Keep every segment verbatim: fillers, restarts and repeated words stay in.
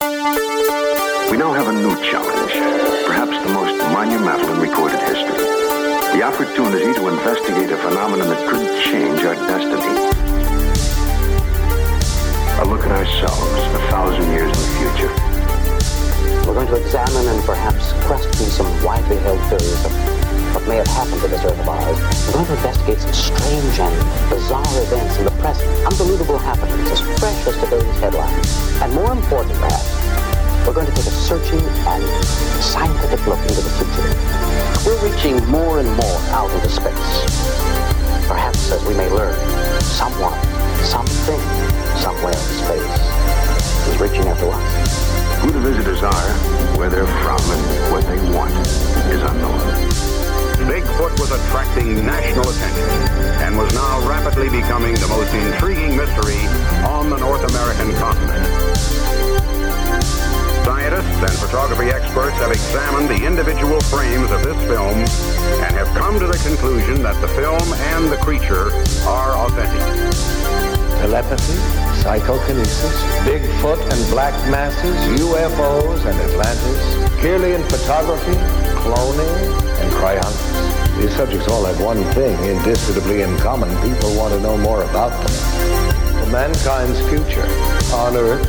We now have a new challenge, perhaps the most monumental in recorded history. The opportunity to investigate a phenomenon that could change our destiny. A look at ourselves a thousand years in the future. We're going to examine and perhaps question some widely held theories of what may have happened to this Earth of ours. We're going to investigate some strange and bizarre events in the present, unbelievable happenings as fresh as today's headlines. And more important, perhaps, we're going to take a searching and scientific look into the future. We're reaching more and more out into space. Perhaps, as we may learn, someone, something, somewhere in space is reaching out to us. Who the visitors are, where they're from, and what they want is unknown. Bigfoot was attracting national attention and was now rapidly becoming the most intriguing mystery on the North American continent. Scientists and photography experts have examined the individual frames of this film and have come to the conclusion that the film and the creature are authentic. Telepathy, psychokinesis, Bigfoot and black masses, U F Os and Atlantis, Kirlian photography, cloning, and cryonics. These subjects all have one thing indisputably in common. People want to know more about them. For mankind's future on Earth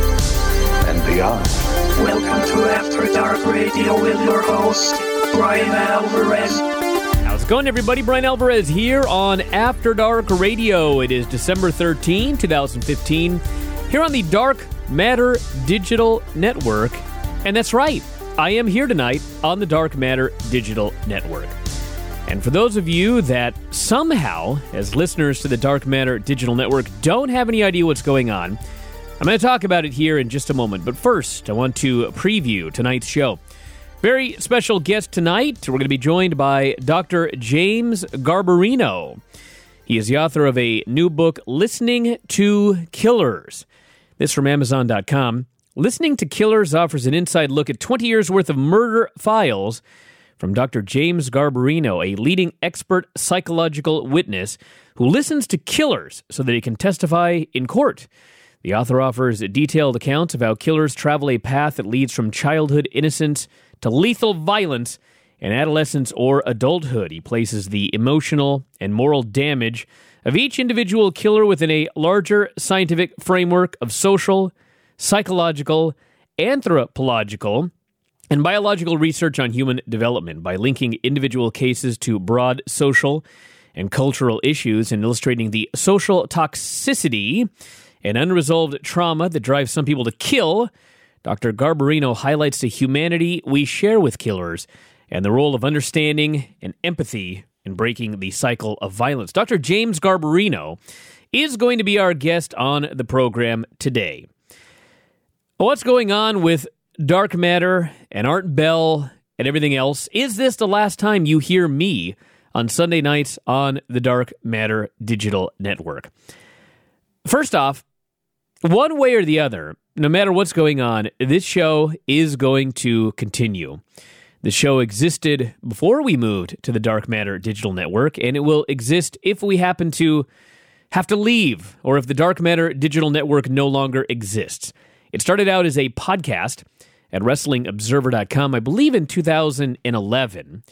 and beyond. Welcome to After Dark Radio with your host, Brian Alvarez. How's it going, everybody? Brian Alvarez here on After Dark Radio. It is December thirteenth, twenty fifteen, here on the Dark Matter Digital Network. And that's right, I am here tonight on the Dark Matter Digital Network. And for those of you that somehow, as listeners to the Dark Matter Digital Network, don't have any idea what's going on, I'm going to talk about it here in just a moment. But first, I want to preview tonight's show. Very special guest tonight. We're going to be joined by Doctor James Garbarino. He is the author of a new book, Listening to Killers. This from Amazon dot com. Listening to Killers offers an inside look at twenty years worth of murder files from Doctor James Garbarino, a leading expert psychological witness who listens to killers so that he can testify in court. The author offers detailed accounts of how killers travel a path that leads from childhood innocence to lethal violence in adolescence or adulthood. He places the emotional and moral damage of each individual killer within a larger scientific framework of social, psychological, anthropological, and biological research on human development by linking individual cases to broad social and cultural issues and illustrating the social toxicity and unresolved trauma that drives some people to kill. Doctor Garbarino highlights the humanity we share with killers and the role of understanding and empathy in breaking the cycle of violence. Doctor James Garbarino is going to be our guest on the program today. What's going on with Dark Matter and Art Bell and everything else? Is this the last time you hear me on Sunday nights on the Dark Matter Digital Network? First off, one way or the other, no matter what's going on, this show is going to continue. The show existed before we moved to the Dark Matter Digital Network, and it will exist if we happen to have to leave, or if the Dark Matter Digital Network no longer exists. It started out as a podcast at Wrestling Observer dot com, I believe in two thousand eleven.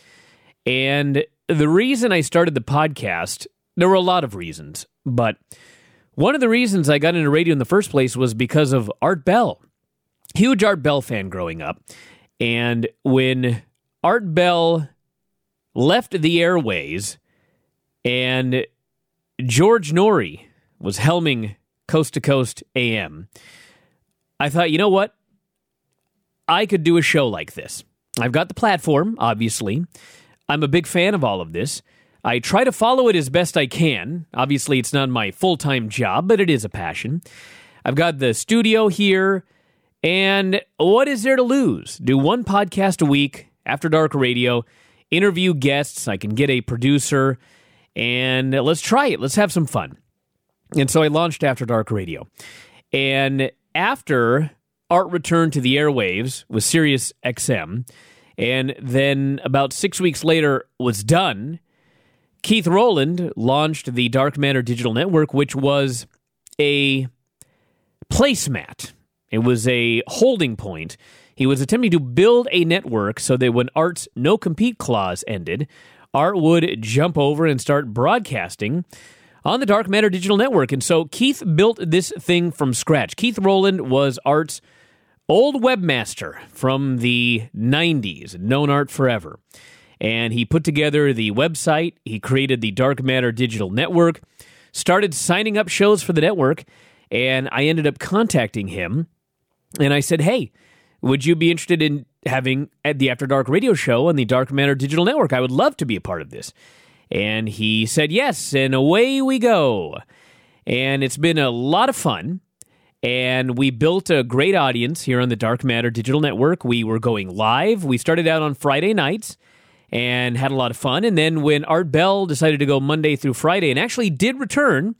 And the reason I started the podcast, there were a lot of reasons, but one of the reasons I got into radio in the first place was because of Art Bell. Huge Art Bell fan growing up. And when Art Bell left the airways and George Norrie was helming Coast to Coast A M, I thought, you know what? I could do a show like this. I've got the platform, obviously. I'm a big fan of all of this. I try to follow it as best I can. Obviously, it's not my full-time job, but it is a passion. I've got the studio here, and what is there to lose? Do one podcast a week, After Dark Radio, interview guests, I can get a producer, and let's try it. Let's have some fun. And so I launched After Dark Radio. And after Art returned to the airwaves with Sirius X M, and then about six weeks later was done, Keith Rowland launched the Dark Matter Digital Network, which was a placemat, It was a holding point. He was attempting to build a network so that when Art's no-compete clause ended, Art would jump over and start broadcasting on the Dark Matter Digital Network. And so Keith built this thing from scratch. Keith Rowland was Art's old webmaster from the nineties, known Art forever. And he put together the website, he created the Dark Matter Digital Network, started signing up shows for the network, and I ended up contacting him, and I said, hey, would you be interested in having at the After Dark radio show on the Dark Matter Digital Network? I would love to be a part of this. And he said yes, and away we go. And it's been a lot of fun, and we built a great audience here on the Dark Matter Digital Network. We were going live. We started out on Friday nights and had a lot of fun. And then when Art Bell decided to go Monday through Friday and actually did return,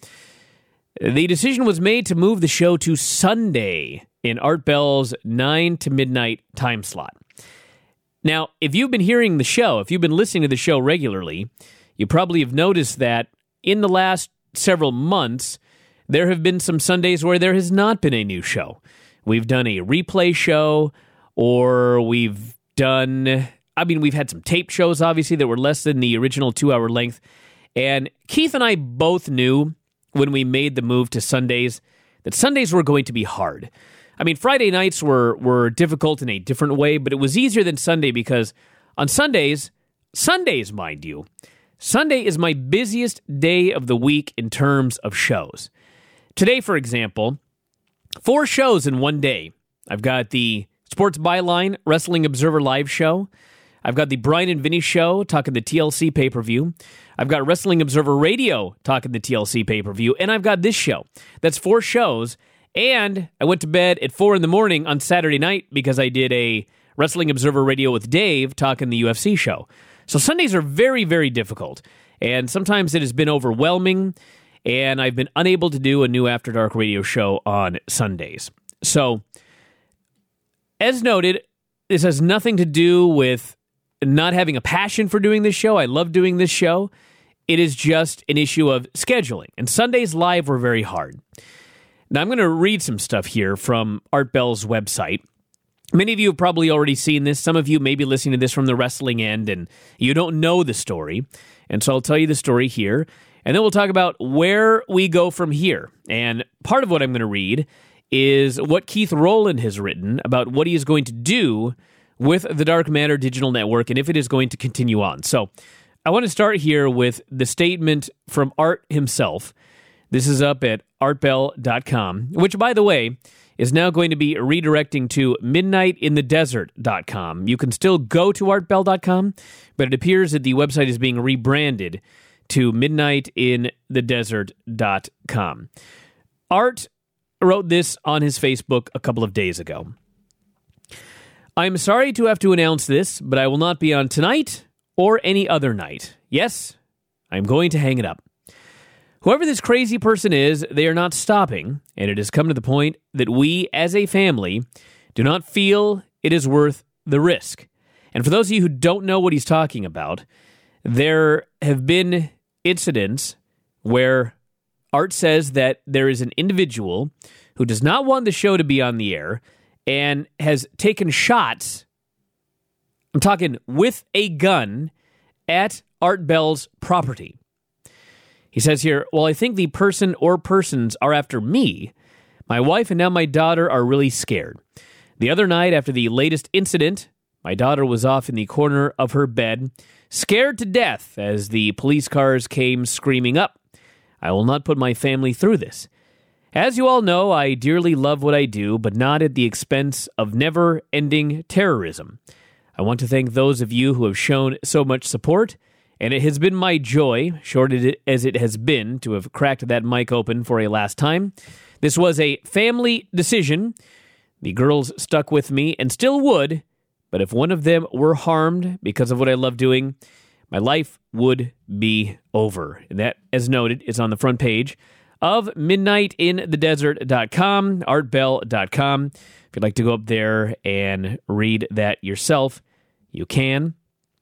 the decision was made to move the show to Sunday in Art Bell's nine to midnight time slot. Now, if you've been hearing the show, if you've been listening to the show regularly, you probably have noticed that in the last several months, there have been some Sundays where there has not been a new show. We've done a replay show, or we've done, I mean, we've had some tape shows, obviously, that were less than the original two-hour length. And Keith and I both knew when we made the move to Sundays that Sundays were going to be hard. I mean, Friday nights were, were difficult in a different way, but it was easier than Sunday because on Sundays, Sundays, mind you, Sunday is my busiest day of the week in terms of shows. Today, for example, four shows in one day. I've got the Sports Byline Wrestling Observer Live show. I've got the Brian and Vinny show talking the T L C pay-per-view. I've got Wrestling Observer Radio talking the T L C pay-per-view. And I've got this show. That's four shows. And I went to bed at four in the morning on Saturday night because I did a Wrestling Observer Radio with Dave talking the U F C show. So Sundays are very, very difficult, and sometimes it has been overwhelming, and I've been unable to do a new After Dark radio show on Sundays. So, as noted, this has nothing to do with not having a passion for doing this show. I love doing this show. It is just an issue of scheduling, and Sundays live were very hard. Now, I'm going to read some stuff here from Art Bell's website. Many of you have probably already seen this. Some of you may be listening to this from the wrestling end, and you don't know the story. And so I'll tell you the story here, and then we'll talk about where we go from here. And part of what I'm going to read is what Keith Rowland has written about what he is going to do with the Dark Matter Digital Network and if it is going to continue on. So I want to start here with the statement from Art himself. This is up at art bell dot com, which, by the way, is now going to be redirecting to midnight in the desert dot com. You can still go to art bell dot com, but it appears that the website is being rebranded to midnight in the desert dot com. Art wrote this on his Facebook a couple of days ago. I'm sorry to have to announce this, but I will not be on tonight or any other night. Yes, I'm going to hang it up. Whoever this crazy person is, they are not stopping, and it has come to the point that we, as a family, do not feel it is worth the risk. And for those of you who don't know what he's talking about, there have been incidents where Art says that there is an individual who does not want the show to be on the air and has taken shots, I'm talking with a gun, at Art Bell's property. He says here, well, I think the person or persons are after me. My wife and now my daughter are really scared. The other night, after the latest incident, my daughter was off in the corner of her bed, scared to death as the police cars came screaming up. I will not put my family through this. As you all know, I dearly love what I do, but not at the expense of never-ending terrorism. I want to thank those of you who have shown so much support, and it has been my joy, short as it has been, to have cracked that mic open for a last time. This was a family decision. The girls stuck with me and still would, but if one of them were harmed because of what I love doing, my life would be over. And that, as noted, is on the front page of midnight in the desert dot com, art bell dot com. If you'd like to go up there and read that yourself, you can.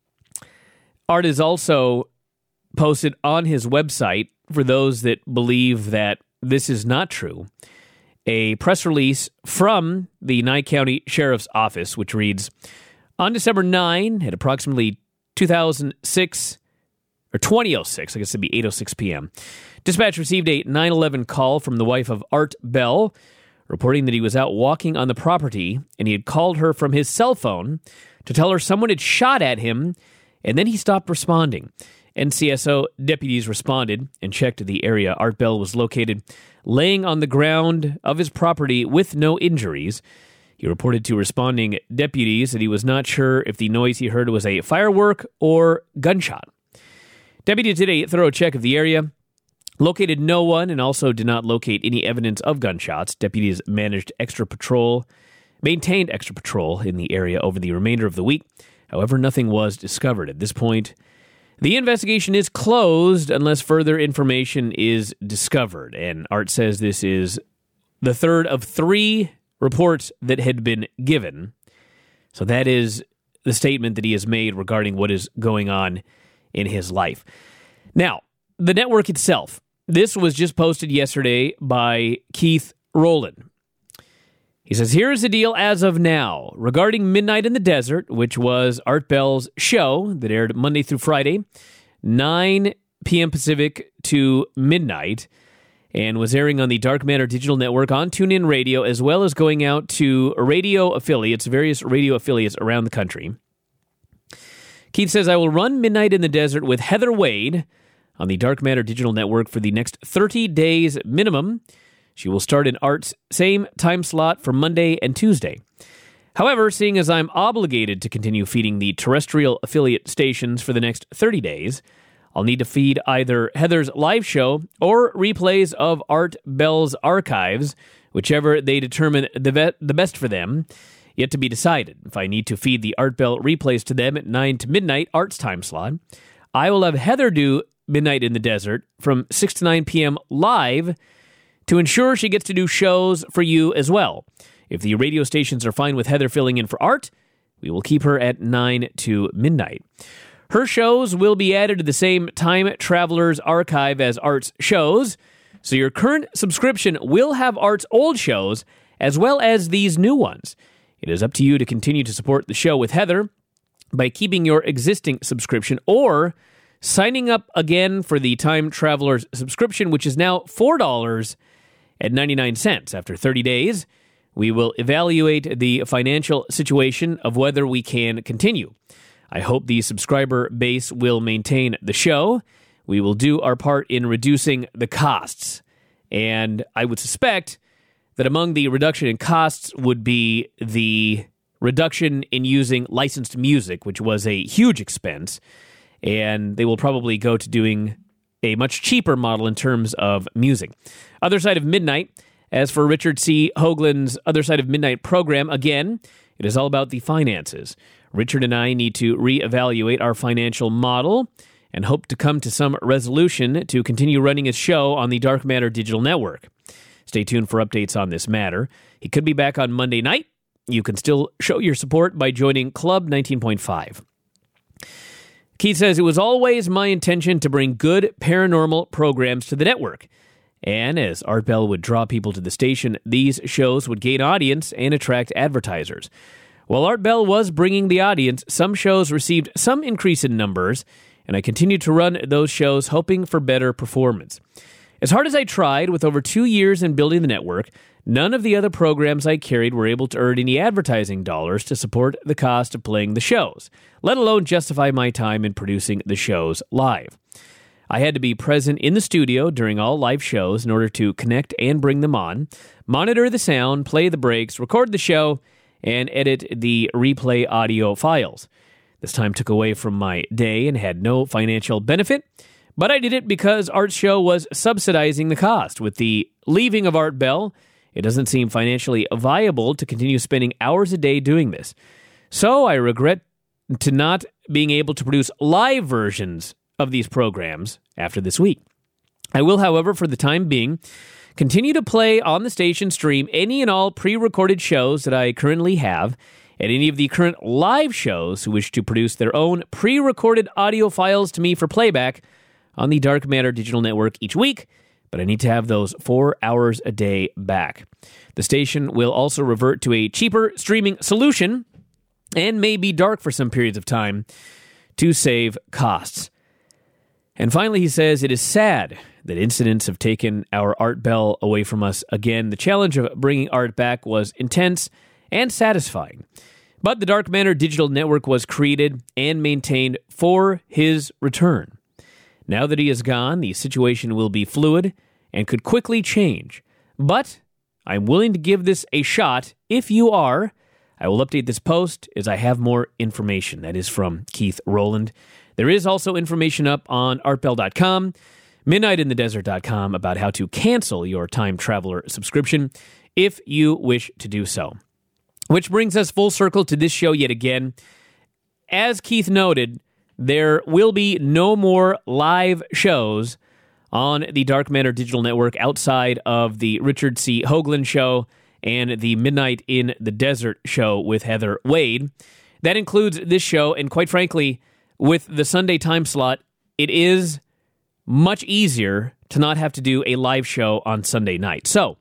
Art is also posted on his website, for those that believe that this is not true, a press release from the Nye County Sheriff's Office, which reads, on December ninth at approximately two thousand six, or twenty oh six, I guess it'd be eight oh six p.m., dispatch received a nine eleven call from the wife of Art Bell, reporting that he was out walking on the property, and he had called her from his cell phone to tell her someone had shot at him, and then he stopped responding. N C S O deputies responded and checked the area. Art Bell was located laying on the ground of his property with no injuries. He reported to responding deputies that he was not sure if the noise he heard was a firework or gunshot. Deputies did a thorough check of the area, located no one, and also did not locate any evidence of gunshots. Deputies managed extra patrol, maintained extra patrol in the area over the remainder of the week. However, nothing was discovered at this point. The investigation is closed unless further information is discovered, and Art says this is the third of three reports that had been given. So that is the statement that he has made regarding what is going on in his life. Now, the network itself. This was just posted yesterday by Keith Rowland. He says, here is the deal as of now. Regarding Midnight in the Desert, which was Art Bell's show that aired Monday through Friday, nine p.m. Pacific to midnight, and was airing on the Dark Matter Digital Network on TuneIn Radio, as well as going out to radio affiliates, various radio affiliates around the country. Keith says, I will run Midnight in the Desert with Heather Wade on the Dark Matter Digital Network for the next thirty days minimum. She will start in Art's same time slot for Monday and Tuesday. However, seeing as I'm obligated to continue feeding the terrestrial affiliate stations for the next thirty days, I'll need to feed either Heather's live show or replays of Art Bell's archives, whichever they determine the, be- the best for them, yet to be decided. If I need to feed the Art Bell replays to them at nine to midnight, Art's time slot, I will have Heather do Midnight in the Desert from six to nine p.m. live to ensure she gets to do shows for you as well. If the radio stations are fine with Heather filling in for Art, we will keep her at nine to midnight. Her shows will be added to the same Time Travelers archive as Art's shows, so your current subscription will have Art's old shows as well as these new ones. It is up to you to continue to support the show with Heather by keeping your existing subscription or signing up again for the Time Travelers subscription, which is now four dollars and ninety-nine cents. After thirty days, we will evaluate the financial situation of whether we can continue. I hope the subscriber base will maintain the show. We will do our part in reducing the costs. And I would suspect that among the reduction in costs would be the reduction in using licensed music, which was a huge expense. And they will probably go to doing a much cheaper model in terms of music. Other Side of Midnight. As for Richard C. Hoagland's Other Side of Midnight program, again, it is all about the finances. Richard and I need to reevaluate our financial model and hope to come to some resolution to continue running his show on the Dark Matter Digital Network. Stay tuned for updates on this matter. He could be back on Monday night. You can still show your support by joining Club nineteen point five. Keith says, it was always my intention to bring good paranormal programs to the network. And as Art Bell would draw people to the station, these shows would gain audience and attract advertisers. While Art Bell was bringing the audience, some shows received some increase in numbers, and I continued to run those shows hoping for better performance. As hard as I tried, with over two years in building the network, none of the other programs I carried were able to earn any advertising dollars to support the cost of playing the shows, let alone justify my time in producing the shows live. I had to be present in the studio during all live shows in order to connect and bring them on, monitor the sound, play the breaks, record the show, and edit the replay audio files. This time took away from my day and had no financial benefit, but I did it because Art's show was subsidizing the cost. With the leaving of Art Bell, it doesn't seem financially viable to continue spending hours a day doing this. So I regret to not being able to produce live versions of these programs after this week. I will, however, for the time being, continue to play on the station stream any and all pre-recorded shows that I currently have, and any of the current live shows who wish to produce their own pre-recorded audio files to me for playback on the Dark Matter Digital Network each week. but I need to have those four hours a day back. The station will also revert to a cheaper streaming solution and may be dark for some periods of time to save costs. And finally, he says, it is sad that incidents have taken our Art Bell away from us again. The challenge of bringing Art back was intense and satisfying. But the Dark Matter Digital Network was created and maintained for his return. Now that he is gone, the situation will be fluid and could quickly change. But I'm willing to give this a shot. If you are, I will update this post as I have more information. That is from Keith Rowland. There is also information up on art bell dot com, midnight in the desert dot com about how to cancel your Time Traveler subscription if you wish to do so. Which brings us full circle to this show yet again. As Keith noted, there will be no more live shows on the Dark Matter Digital Network outside of the Richard C. Hoagland show and the Midnight in the Desert show with Heather Wade. That includes this show, and quite frankly, with the Sunday time slot, it is much easier to not have to do a live show on Sunday night. So,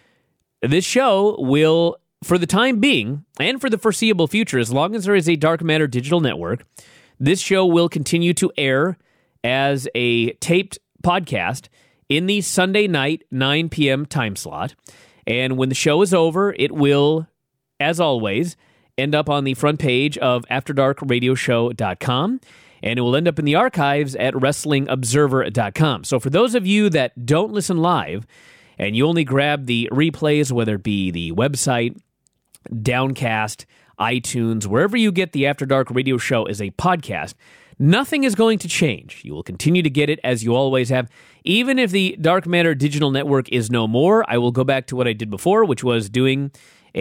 this show will, for the time being, and for the foreseeable future, as long as there is a Dark Matter Digital Network, this show will continue to air as a taped podcast in the Sunday night nine p.m. time slot. And when the show is over, it will, as always, end up on the front page of after dark radio show dot com, and it will end up in the archives at wrestling observer dot com. So for those of you that don't listen live, and you only grab the replays, whether it be the website, Downcast, iTunes, wherever you get the After Dark radio show as a podcast, nothing is going to change. You will continue to get it as you always have. Even if the Dark Matter Digital Network is no more, I will go back to what I did before, which was doing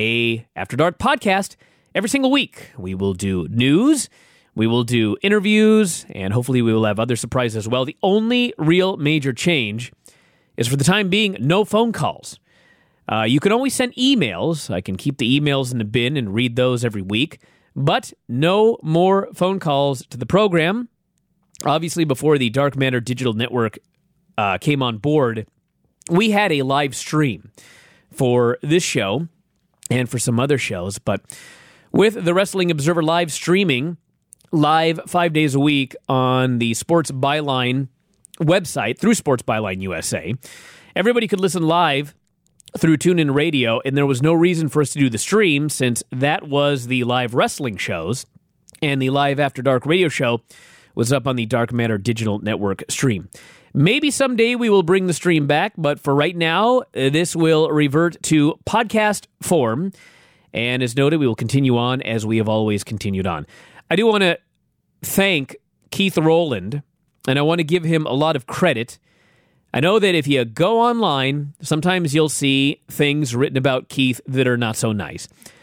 a After Dark podcast every single week. We will do news, we will do interviews, and hopefully we will have other surprises as well. The only real major change is, for the time being, no phone calls. Uh, you can always send emails. I can keep the emails in the bin and read those every week, but no more phone calls to the program. Obviously, before the Dark Matter Digital Network uh, came on board, we had a live stream for this show and for some other shows, but with the Wrestling Observer live streaming live five days a week on the Sports Byline website through Sports Byline U S A, everybody could listen live through TuneIn Radio, and there was no reason for us to do the stream since that was the live wrestling shows, and the live After Dark radio show was up on the Dark Matter Digital Network stream. Maybe someday we will bring the stream back, but for right now, this will revert to podcast form, and as noted, we will continue on as we have always continued on. I do want to thank Keith Rowland, and I want to give him a lot of credit. I know that if you go online, sometimes you'll see things written about Keith that are not so nice.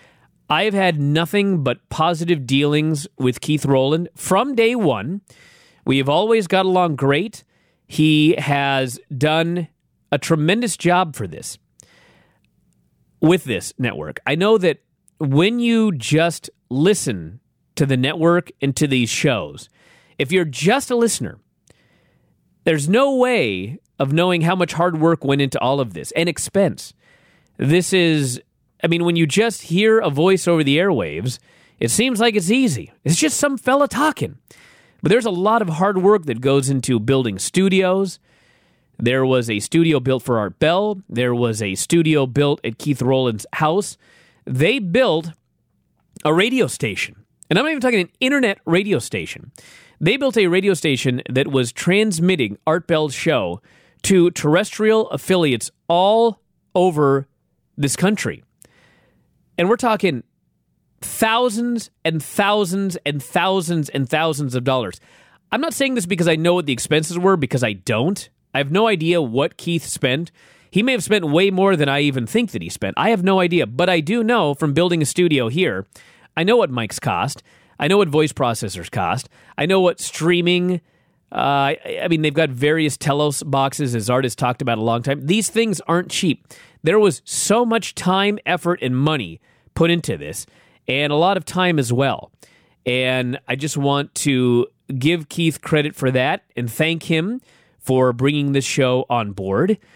I have had nothing but positive dealings with Keith Rowland from day one. We have always got along great. He has done a tremendous job for this, with this network. I know that when you just listen to the network and to these shows, if you're just a listener, there's no way of knowing how much hard work went into all of this and expense. This is, I mean, when you just hear a voice over the airwaves, it seems like it's easy. It's just some fella talking. But there's a lot of hard work that goes into building studios. There was a studio built for Art Bell. There was a studio built at Keith Rowland's house. They built a radio station. And I'm not even talking an internet radio station. They built a radio station that was transmitting Art Bell's show to terrestrial affiliates all over this country. And we're talking thousands and thousands and thousands and thousands of dollars. I'm not saying this because I know what the expenses were, because I don't. I have no idea what Keith spent. He may have spent way more than I even think that he spent. I have no idea. But I do know from building a studio here, I know what mics cost. I know what voice processors cost. I know what streaming, uh, I mean, they've got various Telos boxes, as Art has talked about a long time. These things aren't cheap. There was so much time, effort, and money put into this, and a lot of time as well. And I just want to give Keith credit for that and thank him for bringing this show on board.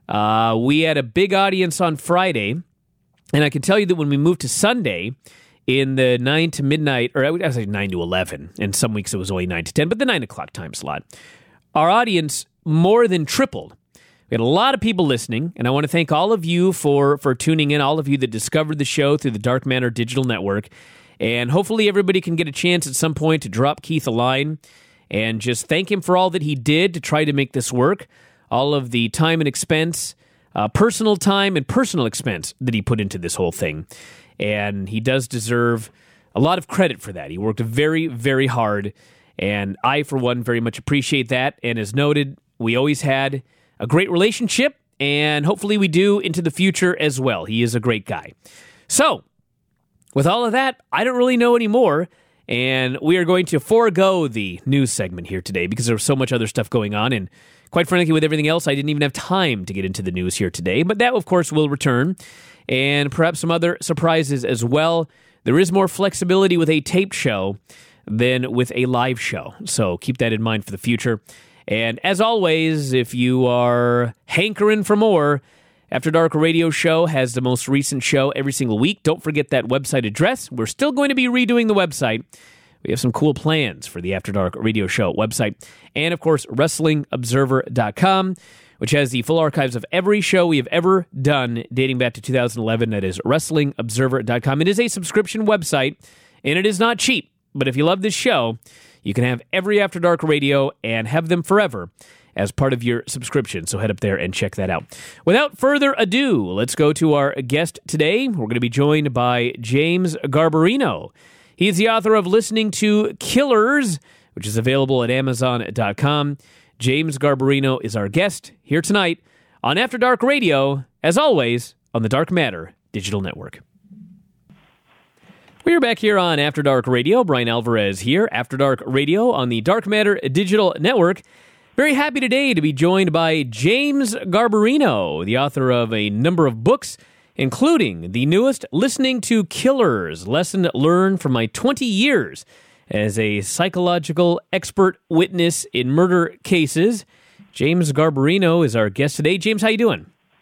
Uh, we had a big audience on Friday, and I can tell you that when we moved to Sunday, in the nine to midnight, or I would say nine to eleven, and some weeks it was only nine to ten, but the nine o'clock time slot, our audience more than tripled. We had a lot of people listening, and I want to thank all of you for, for tuning in, all of you that discovered the show through the Dark Matter Digital Network, and hopefully everybody can get a chance at some point to drop Keith a line and just thank him for all that he did to try to make this work, all of the time and expense, uh, personal time and personal expense that he put into this whole thing. And he does deserve a lot of credit for that. He worked very, very hard, and I, for one, very much appreciate that. And as noted, we always had a great relationship, and hopefully we do into the future as well. He is a great guy. So, with all of that, I don't really know anymore, and we are going to forego the news segment here today because there was so much other stuff going on, and quite frankly, with everything else, I didn't even have time to get into the news here today. But that, of course, will return, and perhaps some other surprises as well. There is more flexibility with a taped show than with a live show, so keep that in mind for the future. And as always, if you are hankering for more, After Dark Radio Show has the most recent show every single week. Don't forget that website address. We're still going to be redoing the website. We have some cool plans for the After Dark Radio Show website. And, of course, wrestling observer dot com, which has the full archives of every show we have ever done dating back to two thousand eleven. That is wrestling observer dot com. It is a subscription website, and it is not cheap. But if you love this show, you can have every After Dark Radio and have them forever as part of your subscription. So head up there and check that out. Without further ado, let's go to our guest today. We're going to be joined by James Garbarino. He is the author of Listening to Killers, which is available at amazon dot com. James Garbarino is our guest here tonight on After Dark Radio, as always, on the Dark Matter Digital Network. We are back here on After Dark Radio. Brian Alvarez here, After Dark Radio on the Dark Matter Digital Network. Very happy today to be joined by James Garbarino, the author of a number of books, including the newest, Listening to Killers, Lesson Learned from My twenty years as a psychological expert witness in murder cases. James Garbarino is our guest today. James, how you doing?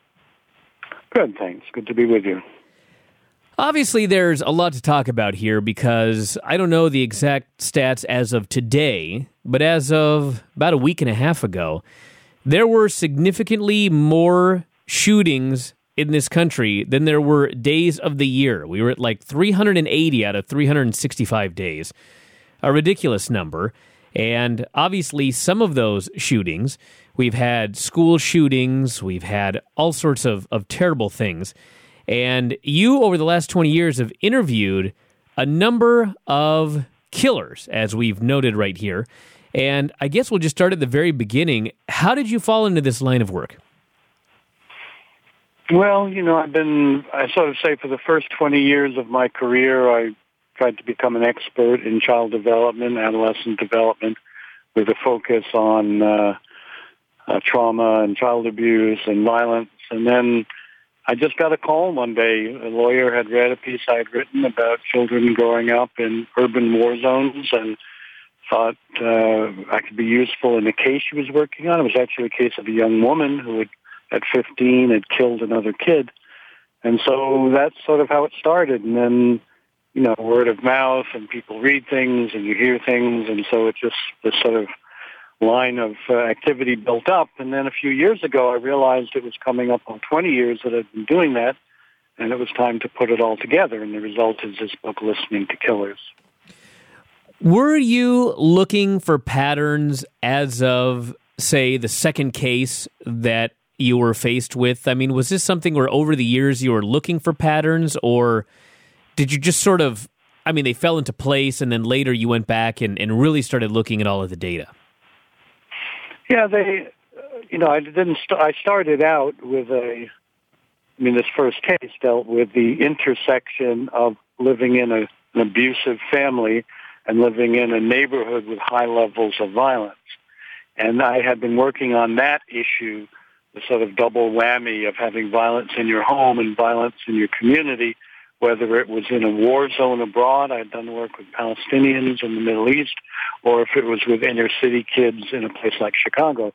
Good, thanks. Good to be with you. Obviously, there's a lot to talk about here because I don't know the exact stats as of today, but as of about a week and a half ago, there were significantly more shootings in this country than there were days of the year. We were at like three hundred eighty out of three hundred sixty-five days, a ridiculous number. And obviously, some of those shootings, we've had school shootings, we've had all sorts of, of terrible things. And you, over the last twenty years, have interviewed a number of killers, as we've noted right here. And I guess we'll just start at the very beginning. How did you fall into this line of work? Well, you know, I've been, I sort of say for the first twenty years of my career, I tried to become an expert in child development, adolescent development, with a focus on uh, uh, trauma and child abuse and violence. And then I just got a call one day. A lawyer had read a piece I had written about children growing up in urban war zones and thought uh, I could be useful in a case she was working on. It was actually a case of a young woman who had, at fifteen, had killed another kid. And so that's sort of how it started. And then, you know, word of mouth, and people read things and you hear things. And so it just, this sort of line of uh, activity built up. And then a few years ago, I realized it was coming up on twenty years that I'd been doing that, and it was time to put it all together. And the result is this book, Listening to Killers. Were you looking for patterns as of, say, the second case that you were faced with? I mean, was this something where over the years you were looking for patterns, or did you just sort of, I mean, they fell into place and then later you went back and, and really started looking at all of the data? Yeah, they, you know, I didn't, st- I started out with a, I mean, this first case dealt with the intersection of living in a, an abusive family and living in a neighborhood with high levels of violence. And I had been working on that issue, the sort of double whammy of having violence in your home and violence in your community, whether it was in a war zone abroad. I had done work with Palestinians in the Middle East, or if it was with inner city kids in a place like Chicago.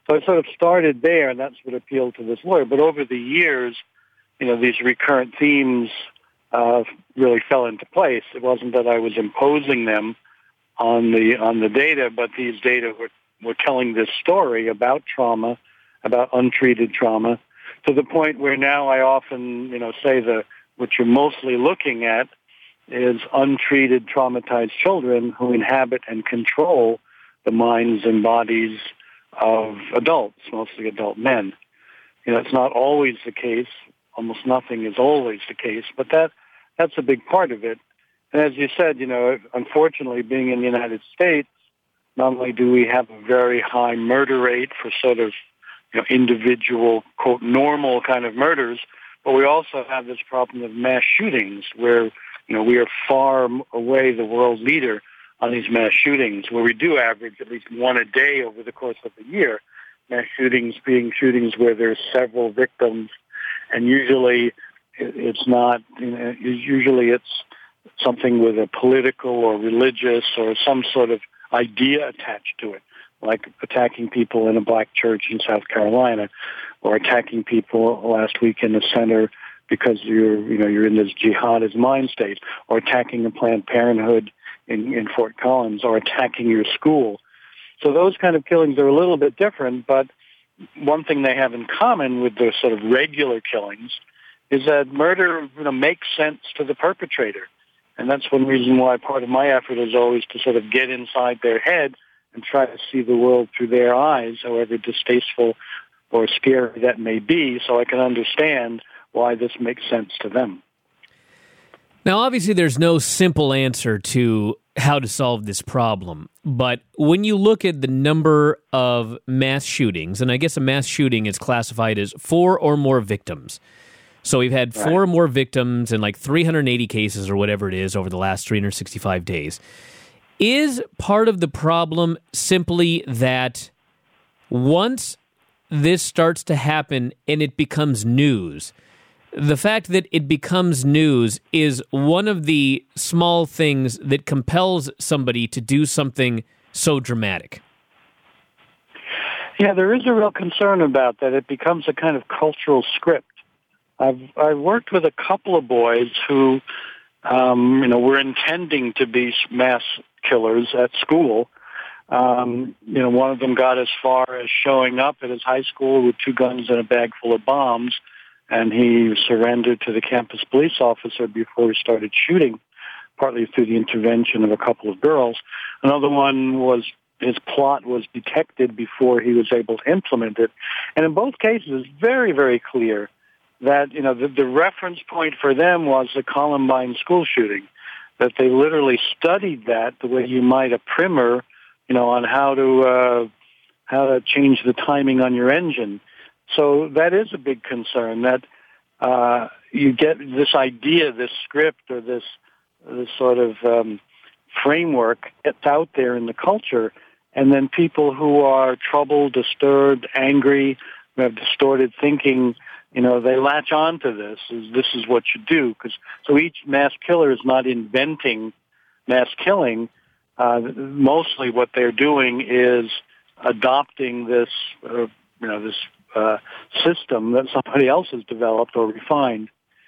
So I sort of started there, and that's what appealed to this lawyer. But over the years, you know, these recurrent themes uh, really fell into place. It wasn't that I was imposing them on the on the data, but these data were, were telling this story about trauma, about untreated trauma, to the point where now I often, you know, say the what you're mostly looking at is untreated traumatized children who inhabit and control the minds and bodies of adults, mostly adult men. You know, it's not always the case. Almost nothing is always the case, but that that's a big part of it. And as you said, you know, unfortunately, being in the United States, not only do we have a very high murder rate for sort of, you know, individual, quote, normal kind of murders, but we also have this problem of mass shootings where, you know, we are far away the world leader on these mass shootings, where we do average at least one a day over the course of the year. Mass shootings being shootings where there's several victims, and usually it's not, you know, usually it's something with a political or religious or some sort of idea attached to it, like attacking people in a black church in South Carolina, or attacking people last week in the center because you're, you know, you're in this jihadist mind state, or attacking a Planned Parenthood in, in Fort Collins, or attacking your school. So those kind of killings are a little bit different, but one thing they have in common with the sort of regular killings is that murder, you know, makes sense to the perpetrator. And that's one reason why part of my effort is always to sort of get inside their head and try to see the world through their eyes, however distasteful or scary that may be, so I can understand why this makes sense to them. Now, obviously, there's no simple answer to how to solve this problem, but when you look at the number of mass shootings, and I guess a mass shooting is classified as four or more victims. So we've had four right. or more victims in like three hundred eighty cases or whatever it is over the last three hundred sixty-five days. Is part of the problem simply that once this starts to happen and it becomes news, the fact that it becomes news is one of the small things that compels somebody to do something so dramatic? Yeah, there is a real concern about that. It becomes a kind of cultural script. I've I've worked with a couple of boys who, um, you know, were intending to be mass killers at school. Um, you know, one of them got as far as showing up at his high school with two guns and a bag full of bombs, and he surrendered to the campus police officer before he started shooting, partly through the intervention of a couple of girls. Another one was his plot was detected before he was able to implement it. And in both cases, it's very, very clear that, you know, the, the reference point for them was the Columbine school shooting, that they literally studied that the way you might a primer, you know, on how to uh, how to change the timing on your engine. So that is a big concern, that uh, you get this idea, this script, or this, this sort of um, framework that's out there in the culture, and then people who are troubled, disturbed, angry, who have distorted thinking, you know, they latch on to this, is this is what you do. Cause, so each mass killer is not inventing mass killing. Uh, mostly what they're doing is adopting this, uh, you know, this uh, system that somebody else has developed or refined.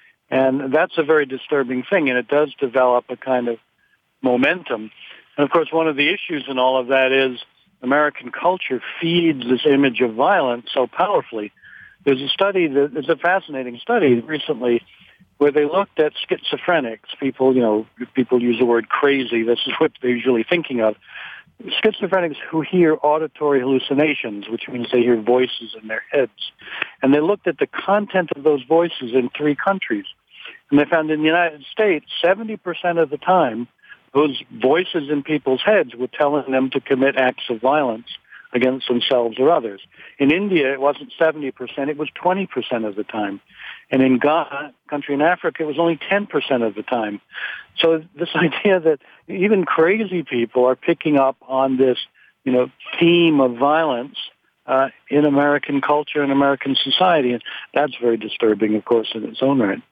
And that's a very disturbing thing, and it does develop a kind of momentum. And, of course, one of the issues in all of that is American culture feeds this image of violence so powerfully. There's a study, that, there's a fascinating study recently where they looked at schizophrenics, people, you know, people use the word crazy, this is what they're usually thinking of. Schizophrenics who hear auditory hallucinations, which means they hear voices in their heads. And they looked at the content of those voices in three countries. And they found in the United States, seventy percent of the time, those voices in people's heads were telling them to commit acts of violence against themselves or others. In India, it wasn't seventy percent, it was twenty percent of the time. And in Ghana, a country in Africa, it was only ten percent of the time. So this idea that even crazy people are picking up on this, you know, theme of violence uh, in American culture and American society, and that's very disturbing, of course, in its own right.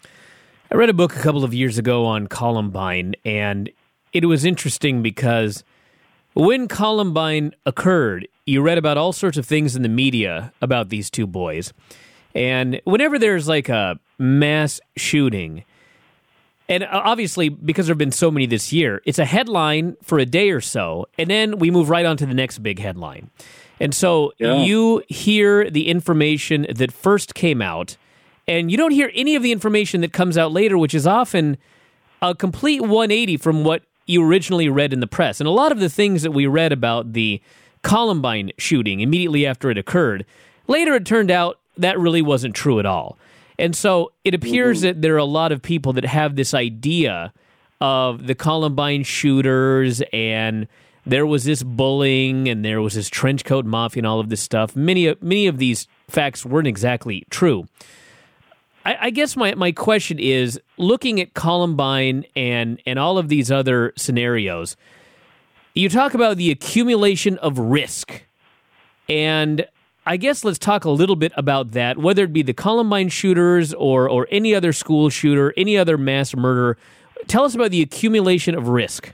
I read a book a couple of years ago on Columbine, and it was interesting because when Columbine occurred, you read about all sorts of things in the media about these two boys. And whenever there's like a mass shooting, and obviously because there have been so many this year, it's a headline for a day or so, and then we move right on to the next big headline. And so yeah. you hear the information that first came out, and you don't hear any of the information that comes out later, which is often a complete one eighty from what you originally read in the press. And a lot of the things that we read about the Columbine shooting immediately after it occurred, later it turned out that really wasn't true at all. And so it appears mm-hmm. that there are a lot of people that have this idea of the Columbine shooters, and there was this bullying, and there was this trench coat mafia and all of this stuff. Many, many of these facts weren't exactly true. I, I guess my, my question is, looking at Columbine and, and all of these other scenarios, you talk about the accumulation of risk, and I guess let's talk a little bit about that, whether it be the Columbine shooters or or any other school shooter, any other mass murder. Tell us about the accumulation of risk.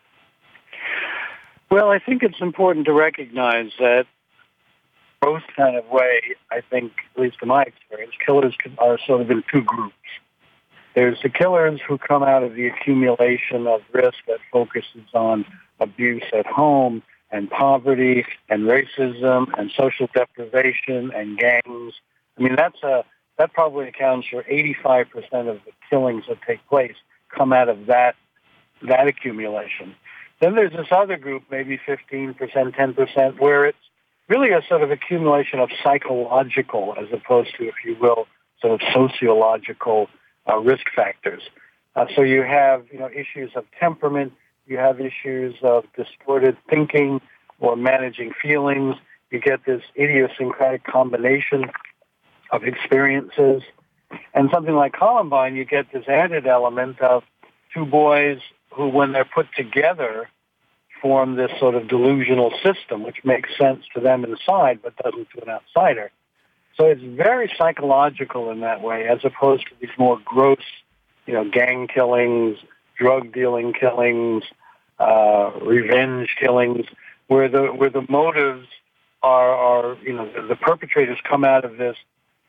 Well, I think it's important to recognize that both kind of way, I think, at least in my experience, killers are sort of in two groups. There's the killers who come out of the accumulation of risk that focuses on abuse at home and poverty and racism and social deprivation and gangs. I mean, that's a that probably accounts for eighty-five percent of the killings that take place come out of that that accumulation. Then there's this other group, maybe fifteen percent, ten percent, where it's really a sort of accumulation of psychological, as opposed to, if you will, sort of sociological uh, risk factors. Uh, so you have, you know, issues of temperament. You have issues of distorted thinking or managing feelings. You get this idiosyncratic combination of experiences. And something like Columbine, you get this added element of two boys who, when they're put together, form this sort of delusional system, which makes sense to them inside but doesn't to an outsider. So it's very psychological in that way, as opposed to these more gross, you know, gang killings, drug-dealing killings, uh, revenge killings, where the where the motives are, are you know, the, the perpetrators come out of this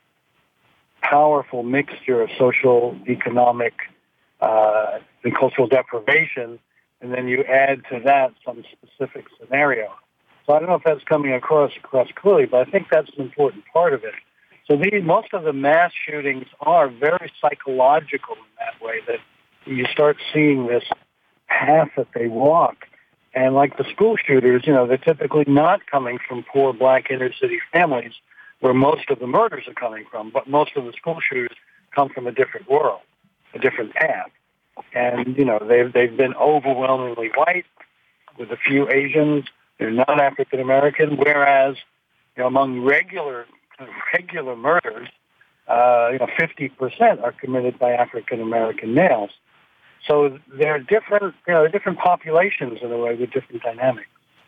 powerful mixture of social, economic, uh, and cultural deprivation, and then you add to that some specific scenario. So I don't know if that's coming across across clearly, but I think that's an important part of it. So these, most of the mass shootings are very psychological in that way, that you start seeing this path that they walk. And like the school shooters, you know, they're typically not coming from poor black inner city families where most of the murders are coming from, but most of the school shooters come from a different world, a different path. And, you know, they've, they've been overwhelmingly white with a few Asians. They're not African American, whereas, you know, among regular regular murders, uh, you know, fifty percent are committed by African American males. So they're different, you know, different populations in a way with different dynamics.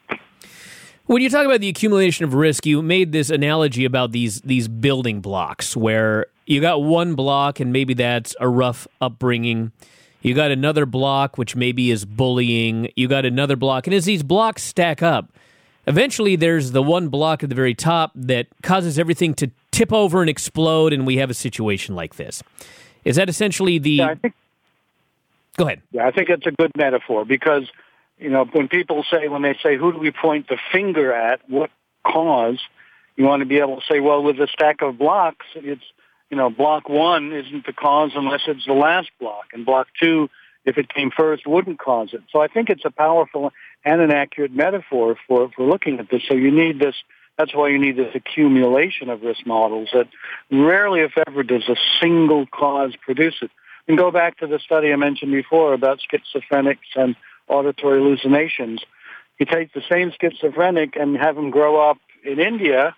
When you talk about the accumulation of risk, you made this analogy about these these building blocks, where you got one block and maybe that's a rough upbringing. You got another block, which maybe is bullying. You got another block. And as these blocks stack up, eventually there's the one block at the very top that causes everything to tip over and explode, and we have a situation like this. Is that essentially the... Yeah, I think, Go ahead. Yeah, I think it's a good metaphor because, you know, when people say, when they say, who do we point the finger at, what cause, you want to be able to say, well, with a stack of blocks, it's, you know, block one isn't the cause unless it's the last block, and block two, if it came first, wouldn't cause it. So I think it's a powerful and an accurate metaphor for, for looking at this. So you need this, that's why you need this accumulation of risk models that rarely, if ever, does a single cause produce it. And go back to the study I mentioned before about schizophrenics and auditory hallucinations. You take the same schizophrenic and have him grow up in India,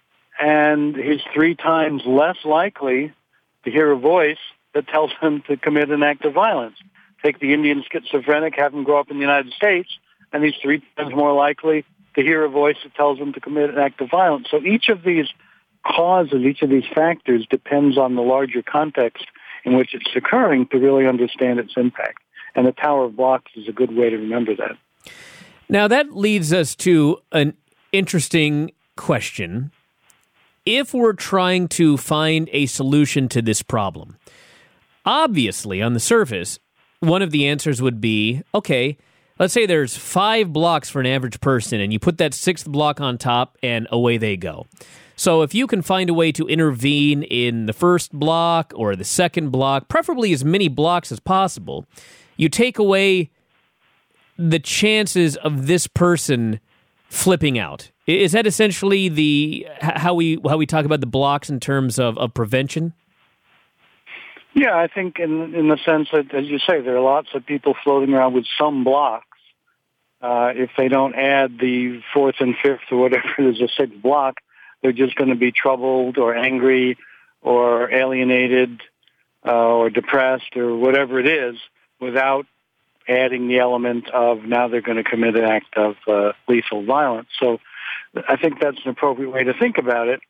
and he's three times less likely to hear a voice that tells him to commit an act of violence. Take the Indian schizophrenic, have him grow up in the United States, and he's three times more likely to hear a voice that tells him to commit an act of violence. So each of these causes, each of these factors depends on the larger context in which it's occurring to really understand its impact. And the Tower of Blocks is a good way to remember that. Now, that leads us to an interesting question. If we're trying to find a solution to this problem, obviously, on the surface, one of the answers would be, okay, let's say there's five blocks for an average person, and you put that sixth block on top, and away they go. So if you can find a way to intervene in the first block or the second block, preferably as many blocks as possible, you take away the chances of this person flipping out. Is that essentially the how we how we talk about the blocks in terms of, of prevention? Yeah, I think in in the sense that, as you say, there are lots of people floating around with some blocks. Uh, if they don't add the fourth and fifth or whatever it is, a sixth block, they're just going to be troubled or angry or alienated uh, or depressed or whatever it is without adding the element of now they're going to commit an act of uh, lethal violence. So I think that's an appropriate way to think about it.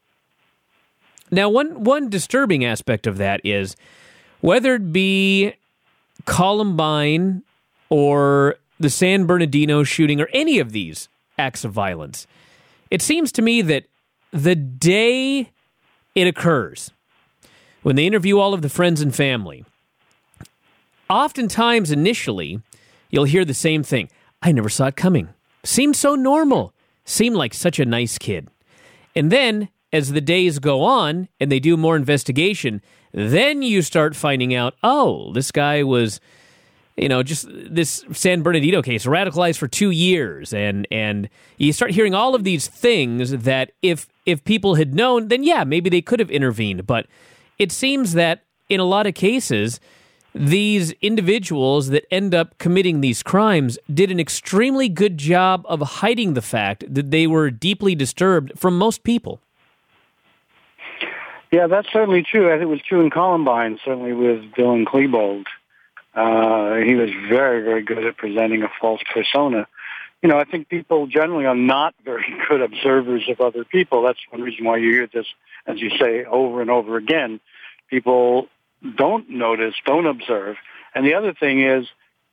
Now, one one disturbing aspect of that is whether it be Columbine or the San Bernardino shooting or any of these acts of violence, it seems to me that the day it occurs, when they interview all of the friends and family, oftentimes initially you'll hear the same thing. I never saw it coming. Seemed so normal. Seemed like such a nice kid. And then, as the days go on and they do more investigation, then you start finding out, oh, this guy was, you know, just this San Bernardino case, radicalized for two years. And and you start hearing all of these things that if if people had known, then yeah, maybe they could have intervened. But it seems that in a lot of cases, these individuals that end up committing these crimes did an extremely good job of hiding the fact that they were deeply disturbed from most people. Yeah, that's certainly true. I think it was true in Columbine, certainly with Dylan Klebold. Uh, he was very, very good at presenting a false persona. You know, I think people generally are not very good observers of other people. That's one reason why you hear this, as you say, over and over again. People don't notice, don't observe. And the other thing is,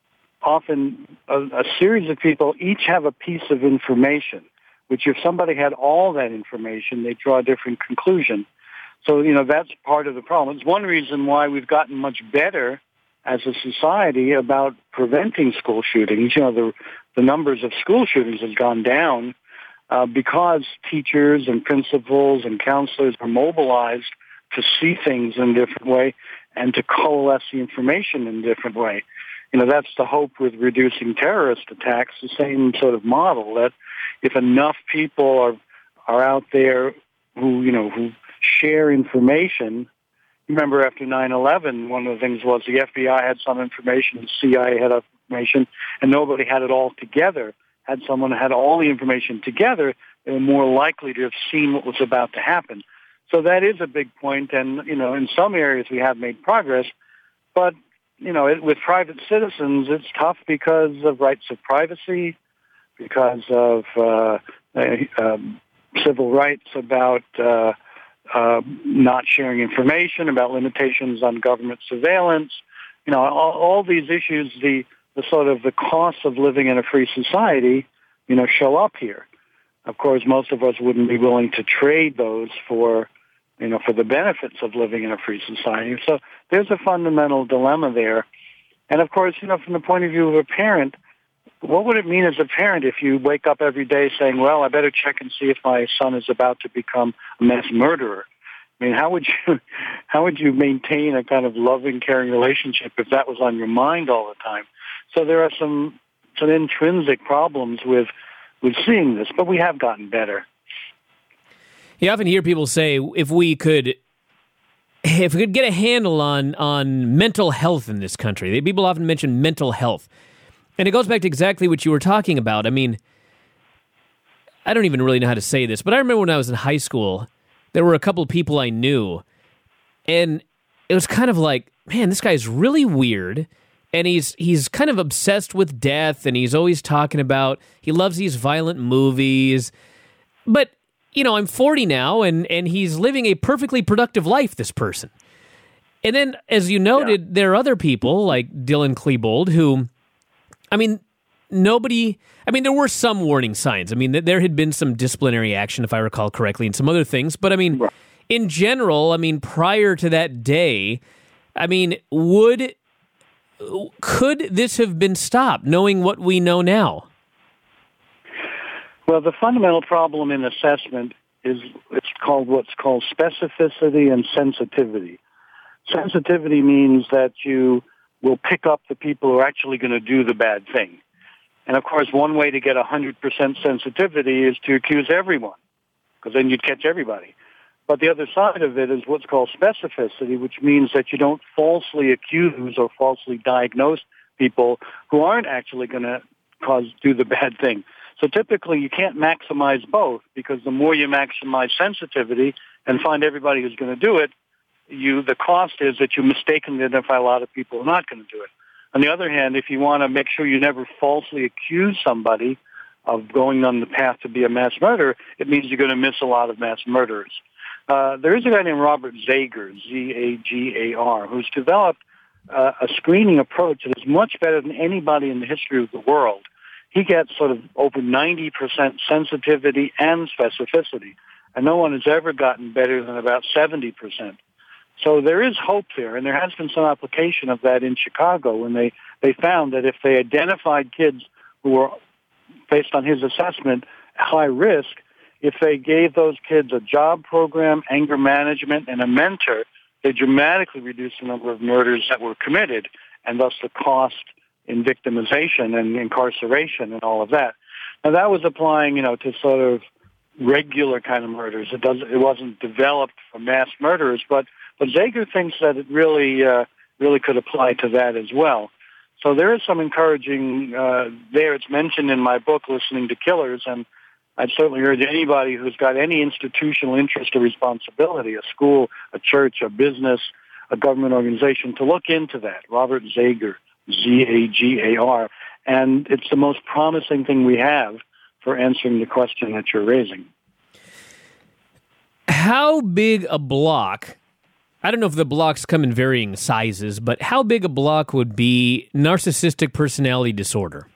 often a, a series of people each have a piece of information, which if somebody had all that information, they'd draw a different conclusion. So, you know, that's part of the problem. It's one reason why we've gotten much better as a society about preventing school shootings. You know, the, the numbers of school shootings have gone down uh, because teachers and principals and counselors are mobilized to see things in a different way and to coalesce the information in a different way. You know, that's the hope with reducing terrorist attacks, the same sort of model, that if enough people are are out there who, you know, who share information. Remember, after nine eleven, one of the things was the F B I had some information, the C I A had information, and nobody had it all together. Had someone had all the information together, they were more likely to have seen what was about to happen. So that is a big point, and, you know, in some areas we have made progress, but, you know, it, with private citizens, it's tough because of rights of privacy, because of uh, uh, civil rights about uh, uh, not sharing information, about limitations on government surveillance. You know, all, all these issues, the, the sort of the costs of living in a free society, you know, show up here. Of course, most of us wouldn't be willing to trade those for, you know, for the benefits of living in a free society. So there's a fundamental dilemma there. And of course, you know, from the point of view of a parent, what would it mean as a parent if you wake up every day saying, well, I better check and see if my son is about to become a mass murderer? I mean, how would you, how would you maintain a kind of loving, caring relationship if that was on your mind all the time? So there are some, some intrinsic problems with, with seeing this, but we have gotten better. You often hear people say, if we could, if we could get a handle on on mental health in this country, people often mention mental health. And it goes back to exactly what you were talking about. I mean, I don't even really know how to say this, but I remember when I was in high school, there were a couple of people I knew, and it was kind of like, man, this guy's really weird, and he's he's kind of obsessed with death, and he's always talking about, he loves these violent movies, but, you know, I'm forty now, and, and he's living a perfectly productive life, this person. And then, as you noted, yeah. there are other people, like Dylan Klebold, who, I mean, nobody, I mean, there were some warning signs. I mean, th- there had been some disciplinary action, if I recall correctly, and some other things. But, I mean, right. in general, I mean, prior to that day, I mean, would, could this have been stopped, knowing what we know now? Well, the fundamental problem in assessment is it's called what's called specificity and sensitivity. Sensitivity means that you will pick up the people who are actually going to do the bad thing. And, of course, one way to get one hundred percent sensitivity is to accuse everyone, because then you'd catch everybody. But the other side of it is what's called specificity, which means that you don't falsely accuse or falsely diagnose people who aren't actually going to cause do the bad thing. So typically you can't maximize both, because the more you maximize sensitivity and find everybody who's going to do it, you the cost is that you mistakenly identify a lot of people who are not going to do it. On the other hand, if you want to make sure you never falsely accuse somebody of going on the path to be a mass murderer, it means you're going to miss a lot of mass murderers. Uh, there is a guy named Robert Zager, Z A G A R, who's developed uh, a screening approach that is much better than anybody in the history of the world. He gets sort of over ninety percent sensitivity and specificity, and no one has ever gotten better than about seventy percent. So there is hope there, and there has been some application of that in Chicago when they, they found that if they identified kids who were, based on his assessment, high risk, if they gave those kids a job program, anger management, and a mentor, they dramatically reduced the number of murders that were committed, and thus the cost in victimization and incarceration and all of that. Now that was applying, you know, to sort of regular kind of murders. It doesn't, it wasn't developed for mass murderers, but but Zager thinks that it really uh, really could apply to that as well. So there is some encouraging uh, there. It's mentioned in my book, Listening to Killers, and I'd certainly urge anybody who's got any institutional interest or responsibility, a school, a church, a business, a government organization, to look into that. Robert Zager, Z A G A R, and it's the most promising thing we have for answering the question that you're raising. How big a block, I don't know if the blocks come in varying sizes, but how big a block would be narcissistic personality disorder?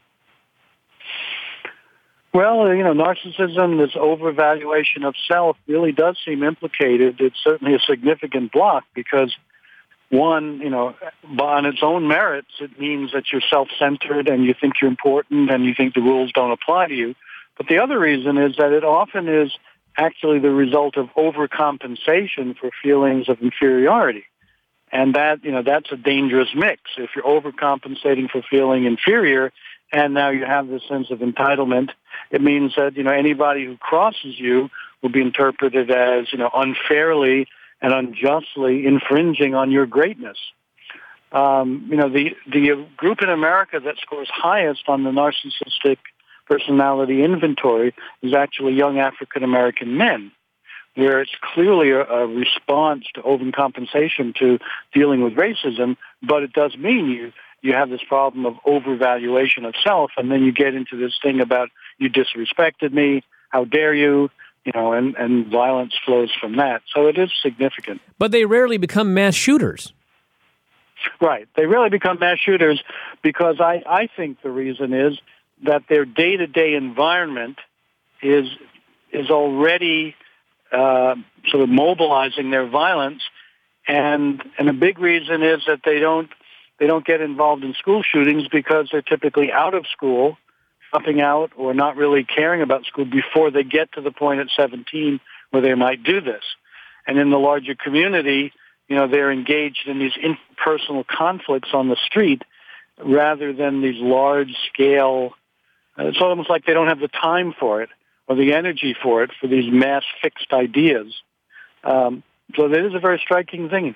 Well, you know, narcissism, this overvaluation of self, really does seem implicated. It's certainly a significant block because, one, you know, on its own merits, it means that you're self-centered and you think you're important and you think the rules don't apply to you. But the other reason is that it often is actually the result of overcompensation for feelings of inferiority. And that, you know, that's a dangerous mix. If you're overcompensating for feeling inferior and now you have this sense of entitlement, it means that, you know, anybody who crosses you will be interpreted as, you know, unfairly and unjustly infringing on your greatness. Um, you know, the, the group in America that scores highest on the narcissistic personality inventory is actually young African-American men, where it's clearly a, a response to overcompensation to dealing with racism, but it does mean you, you have this problem of overvaluation of self, and then you get into this thing about you disrespected me, how dare you, you know, and, and violence flows from that. So it is significant. But they rarely become mass shooters. Right. They rarely become mass shooters because I, I think the reason is that their day-to-day environment is is already uh, sort of mobilizing their violence, and and a big reason is that they don't they don't get involved in school shootings because they're typically out of school, dropping out, or not really caring about school before they get to the point at seventeen where they might do this. And in the larger community, you know, they're engaged in these interpersonal conflicts on the street rather than these large-scale. It's almost like they don't have the time for it or the energy for it, for these mass fixed ideas. Um, so that is a very striking thing.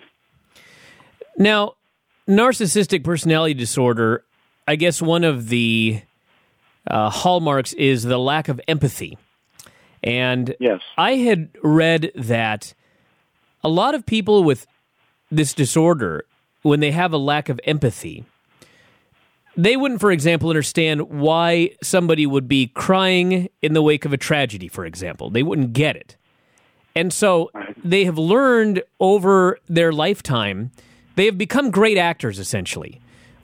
Now, narcissistic personality disorder, I guess one of the uh, hallmarks is the lack of empathy. And yes. I had read that a lot of people with this disorder, when they have a lack of empathy, they wouldn't, for example, understand why somebody would be crying in the wake of a tragedy, for example. They wouldn't get it. And so they have learned over their lifetime, they have become great actors, essentially,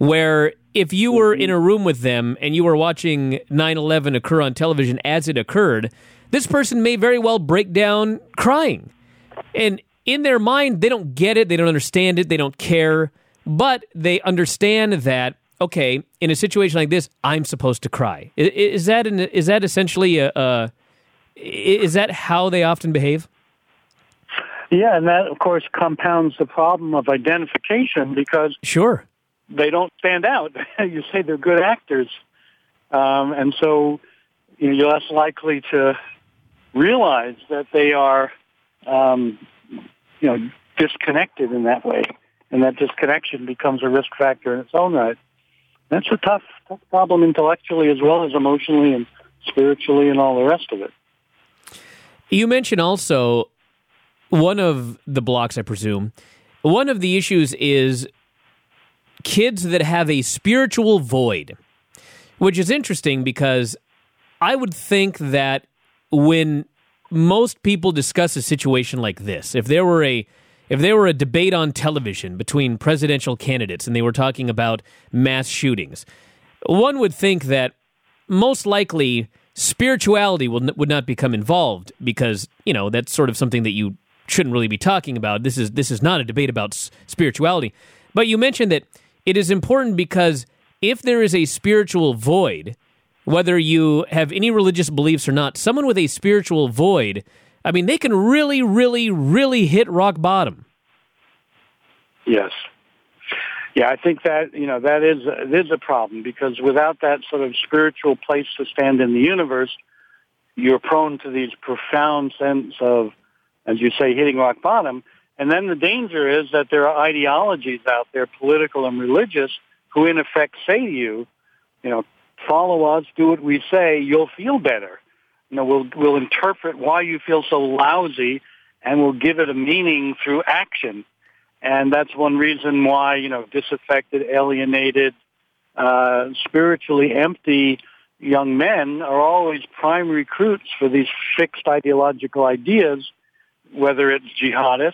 where if you were in a room with them and you were watching nine eleven occur on television as it occurred, this person may very well break down crying. And in their mind, they don't get it, they don't understand it, they don't care, but they understand that, okay, in a situation like this, I'm supposed to cry. Is, is that an, is that essentially a, a is that how they often behave? Yeah, and that, of course, compounds the problem of identification because sure. they don't stand out. You say they're good actors. Um, and so you know, you're less likely to realize that they are, um, you know, disconnected in that way. And that disconnection becomes a risk factor in its own right. That's a tough, tough problem intellectually as well as emotionally and spiritually and all the rest of it. You mentioned also one of the blocks, I presume, one of the issues is kids that have a spiritual void, which is interesting because I would think that when most people discuss a situation like this, if there were a if there were a debate on television between presidential candidates and they were talking about mass shootings, one would think that most likely spirituality will, would not become involved because, you know, that's sort of something that you shouldn't really be talking about. This is this is not a debate about s- spirituality. But you mentioned that it is important because if there is a spiritual void, whether you have any religious beliefs or not, someone with a spiritual void, I mean, they can really, really, really hit rock bottom. Yes. Yeah, I think that, you know, that is, it is a problem because without that sort of spiritual place to stand in the universe, you're prone to these profound sense of, as you say, hitting rock bottom. And then the danger is that there are ideologies out there, political and religious, who in effect say to you, you know, follow us, do what we say, you'll feel better. You know, we'll we'll interpret why you feel so lousy, and we'll give it a meaning through action. And that's one reason why, you know, disaffected, alienated, uh, spiritually empty young men are always prime recruits for these fixed ideological ideas, whether it's jihadist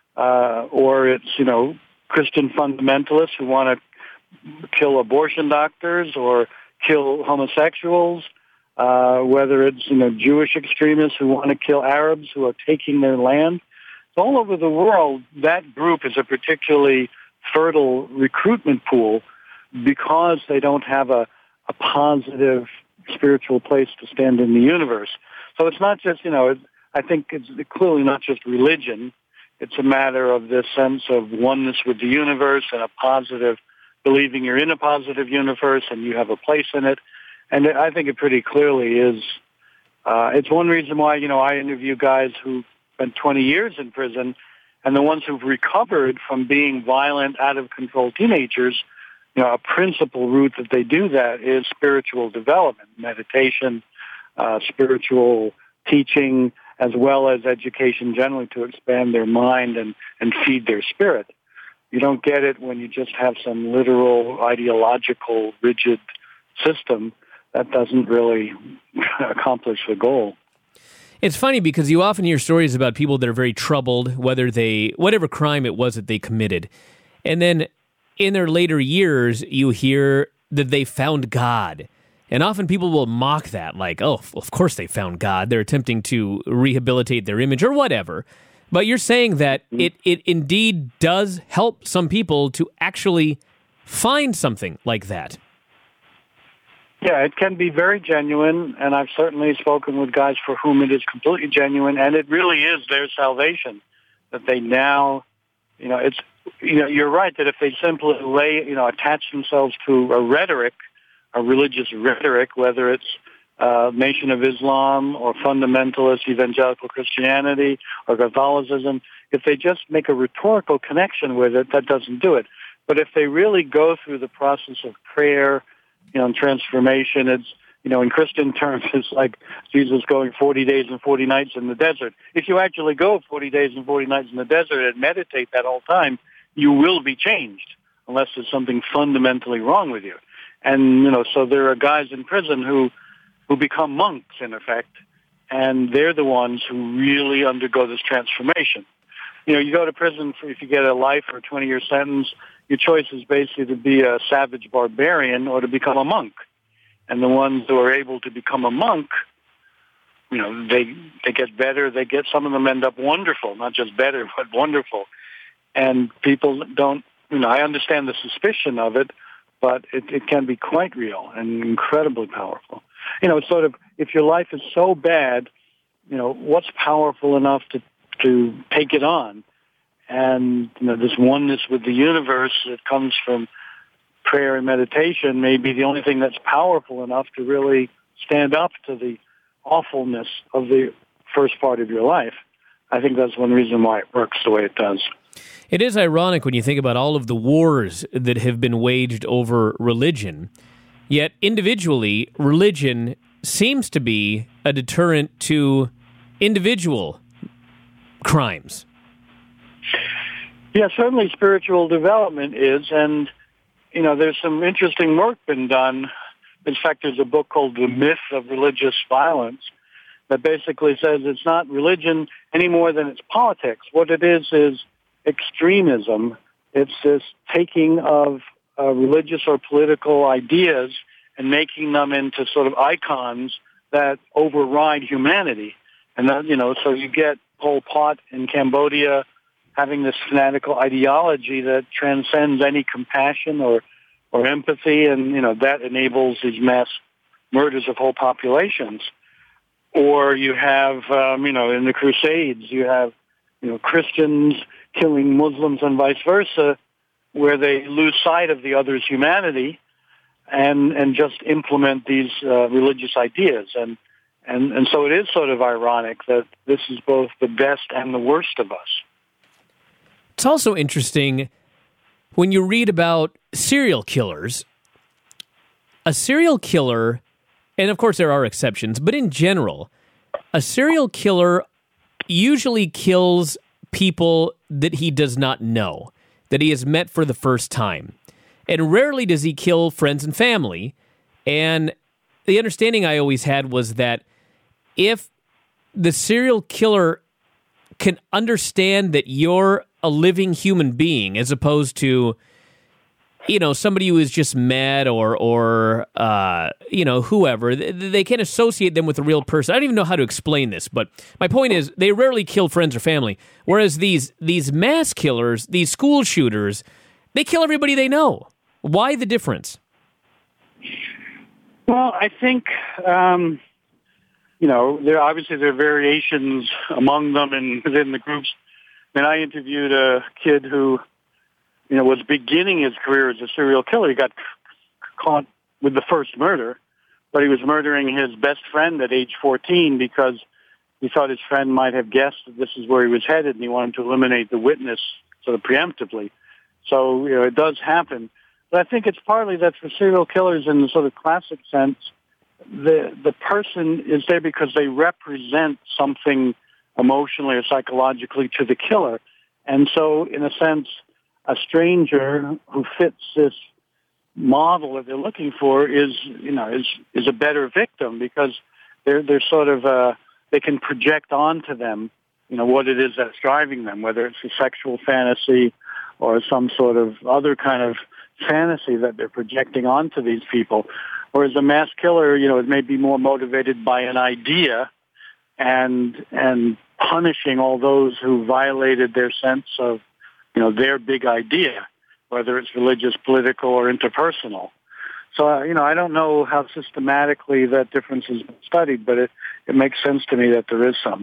uh, or it's, you know, Christian fundamentalists who want to kill abortion doctors or kill homosexuals, uh, whether it's, you know, Jewish extremists who want to kill Arabs who are taking their land. All over the world, that group is a particularly fertile recruitment pool because they don't have a, a positive spiritual place to stand in the universe. So it's not just, you know, it, I think it's clearly not just religion. It's a matter of this sense of oneness with the universe and a positive, believing you're in a positive universe and you have a place in it. And I think it pretty clearly is, uh, it's one reason why, you know, I interview guys who spent twenty years in prison, and the ones who've recovered from being violent, out-of-control teenagers, you know, a principal route that they do that is spiritual development, meditation, uh, spiritual teaching, as well as education generally to expand their mind and, and feed their spirit. You don't get it when you just have some literal, ideological, rigid system. That doesn't really accomplish the goal. It's funny because you often hear stories about people that are very troubled, whether they, whatever crime it was that they committed. And then in their later years, you hear that they found God. And often people will mock that, like, oh, of course they found God. They're attempting to rehabilitate their image or whatever. But you're saying that it, it indeed does help some people to actually find something like that. Yeah, it can be very genuine, and I've certainly spoken with guys for whom it is completely genuine, and it really is their salvation that they now, you know, it's, you know, you're right that if they simply lay, you know, attach themselves to a rhetoric, a religious rhetoric, whether it's uh, Nation of Islam or fundamentalist evangelical Christianity or Catholicism, if they just make a rhetorical connection with it, that doesn't do it. But if they really go through the process of prayer, you know, and transformation, it's, you know, in Christian terms, it's like Jesus going forty days and forty nights in the desert. If you actually go forty days and forty nights in the desert and meditate that whole time, you will be changed unless there's something fundamentally wrong with you. And, you know, so there are guys in prison who, who become monks, in effect, and they're the ones who really undergo this transformation. You know, you go to prison for, if you get a life or twenty-year sentence, your choice is basically to be a savage barbarian or to become a monk. And the ones who are able to become a monk, you know, they they get better. They get some of them end up wonderful, not just better, but wonderful. And people don't, you know, I understand the suspicion of it, but it, it can be quite real and incredibly powerful. You know, it's sort of, if your life is so bad, you know, what's powerful enough to to take it on? And, you know, this oneness with the universe that comes from prayer and meditation may be the only thing that's powerful enough to really stand up to the awfulness of the first part of your life. I think that's one reason why it works the way it does. It is ironic when you think about all of the wars that have been waged over religion, yet individually, religion seems to be a deterrent to individual crimes. Yeah, certainly spiritual development is, and, you know, there's some interesting work been done. In fact, there's a book called The Myth of Religious Violence that basically says it's not religion any more than it's politics. What it is is extremism. It's this taking of uh, religious or political ideas and making them into sort of icons that override humanity. And that, you know, so you get Pol Pot in Cambodia having this fanatical ideology that transcends any compassion or, or empathy, and, you know, that enables these mass murders of whole populations. Or you have, um, you know, in the Crusades, you have, you know, Christians killing Muslims and vice versa, where they lose sight of the other's humanity and and just implement these uh, religious ideas. And, and and so it is sort of ironic that this is both the best and the worst of us. It's also interesting when you read about serial killers. A serial killer, and of course there are exceptions, but in general, a serial killer usually kills people that he does not know, that he has met for the first time. And rarely does he kill friends and family. And the understanding I always had was that if the serial killer can understand that you're a living human being as opposed to, you know, somebody who is just mad or, or uh, you know, whoever, they can associate them with a real person. I don't even know how to explain this, but my point is they rarely kill friends or family, whereas these these mass killers, these school shooters, they kill everybody they know. Why the difference? Well, I think, um, you know, there obviously there are variations among them and within the groups. I mean, I interviewed a kid who, you know, was beginning his career as a serial killer. He got caught with the first murder, but he was murdering his best friend at age fourteen because he thought his friend might have guessed that this is where he was headed, and he wanted to eliminate the witness sort of preemptively. So, you know, it does happen. But I think it's partly that for serial killers in the sort of classic sense, the the person is there because they represent something emotionally or psychologically to the killer. And so, in a sense, a stranger who fits this model that they're looking for is, you know, is is a better victim because they're they're sort of uh, they can project onto them, you know, what it is that's driving them, whether it's a sexual fantasy or some sort of other kind of fantasy that they're projecting onto these people. Whereas a mass killer, you know, it may be more motivated by an idea and and punishing all those who violated their sense of, you know, their big idea, whether it's religious, political, or interpersonal. So, uh, you know, I don't know how systematically that difference has been studied, but it, it makes sense to me that there is some.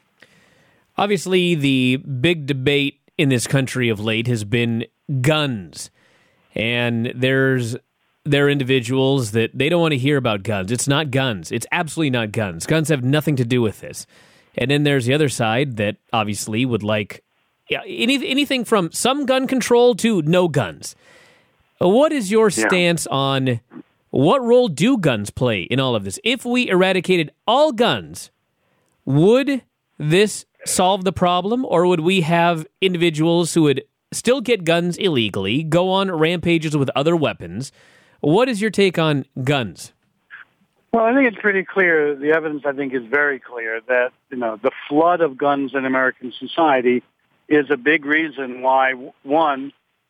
Obviously, the big debate in this country of late has been guns. And there's there are individuals that they don't want to hear about guns. It's not guns. It's absolutely not guns. Guns have nothing to do with this. And then there's the other side that obviously would like yeah, any, anything from some gun control to no guns. What is your stance yeah. on what role do guns play in all of this? If we eradicated all guns, would this solve the problem, or would we have individuals who would still get guns illegally, go on rampages with other weapons? What is your take on guns? Well, I think it's pretty clear. The evidence, I think, is very clear that, you know, the flood of guns in American society is a big reason why, one,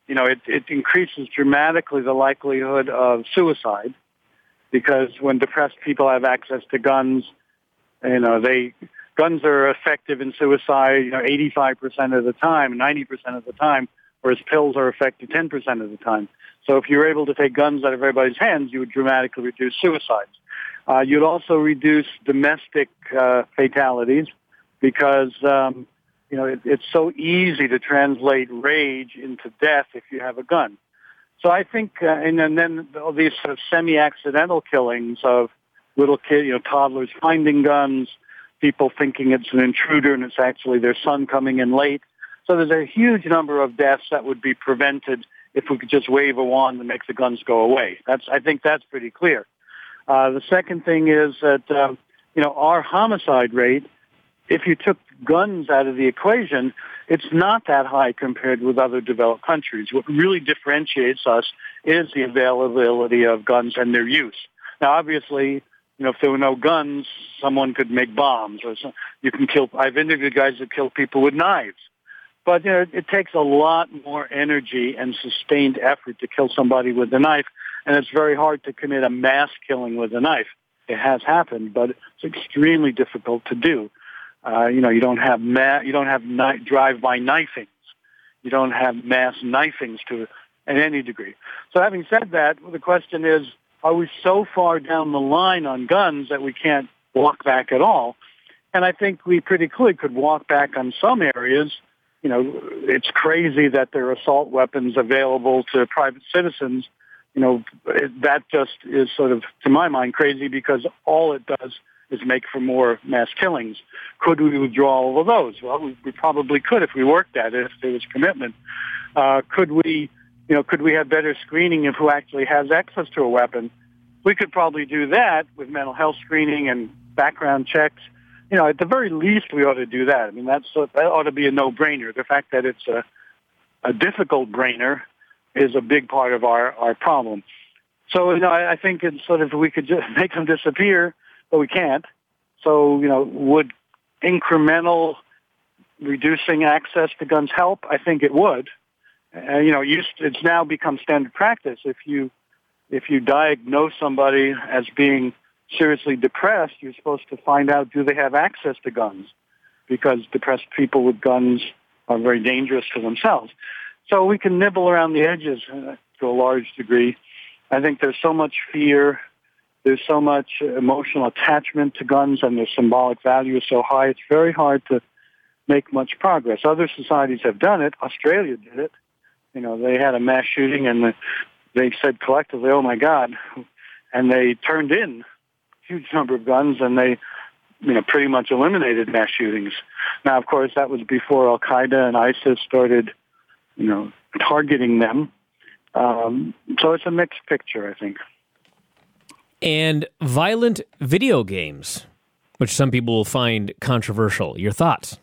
you know, it, it increases dramatically the likelihood of suicide, because when depressed people have access to guns, you know, they guns are effective in suicide, you know, eighty-five percent of the time, ninety percent of the time, whereas pills are effective ten percent of the time. So if you were able to take guns out of everybody's hands, you would dramatically reduce suicides. Uh, you'd also reduce domestic uh, fatalities, because um, you know it, it's so easy to translate rage into death if you have a gun. So I think, uh, and, and then all these sort of semi-accidental killings of little kids, you know, toddlers finding guns, people thinking it's an intruder and it's actually their son coming in late. So there's a huge number of deaths that would be prevented if we could just wave a wand and make the guns go away. That's, I think that's pretty clear. Uh, the second thing is that, uh, you know, our homicide rate, if you took guns out of the equation, it's not that high compared with other developed countries. What really differentiates us is the availability of guns and their use. Now, obviously, you know, if there were no guns, someone could make bombs, or some, you can kill. I've interviewed guys that kill people with knives. But you know, it, it takes a lot more energy and sustained effort to kill somebody with a knife, and it's very hard to commit a mass killing with a knife. It has happened, but it's extremely difficult to do. Uh, you know, you don't have ma- you don't have kni- drive-by knifings. You don't have mass knifings to in any degree. So having said that, the question is, are we so far down the line on guns that we can't walk back at all? And I think we pretty clearly could walk back on some areas. You know, it's crazy that there are assault weapons available to private citizens. You know, it, that just is sort of, to my mind, crazy, because all it does is make for more mass killings. Could we withdraw all of those? Well, we, we probably could if we worked at it, if there was commitment. Uh, could we, you know, could we have better screening of who actually has access to a weapon? We could probably do that with mental health screening and background checks. You know, at the very least, we ought to do that. I mean, that's that ought to be a no-brainer. The fact that it's a, a difficult brainer is a big part of our, our problem. So, you know, I, I think it's sort of, we could just make them disappear, but we can't. So, you know, would incremental reducing access to guns help? I think it would. Uh, you know, used, it's now become standard practice. If you if you diagnose somebody as being seriously depressed, you're supposed to find out, do they have access to guns? Because depressed people with guns are very dangerous to themselves. So we can nibble around the edges uh, to a large degree. I think there's so much fear. There's so much emotional attachment to guns, and their symbolic value is so high, it's very hard to make much progress. Other societies have done it. Australia did it. You know, they had a mass shooting, and they said collectively, oh, my God, and they turned in a huge number of guns, and they, you know, pretty much eliminated mass shootings. Now, of course, that was before Al-Qaeda and ISIS started, you know, targeting them. Um, so it's a mixed picture, I think. And violent video games, which some people will find controversial. Your thoughts?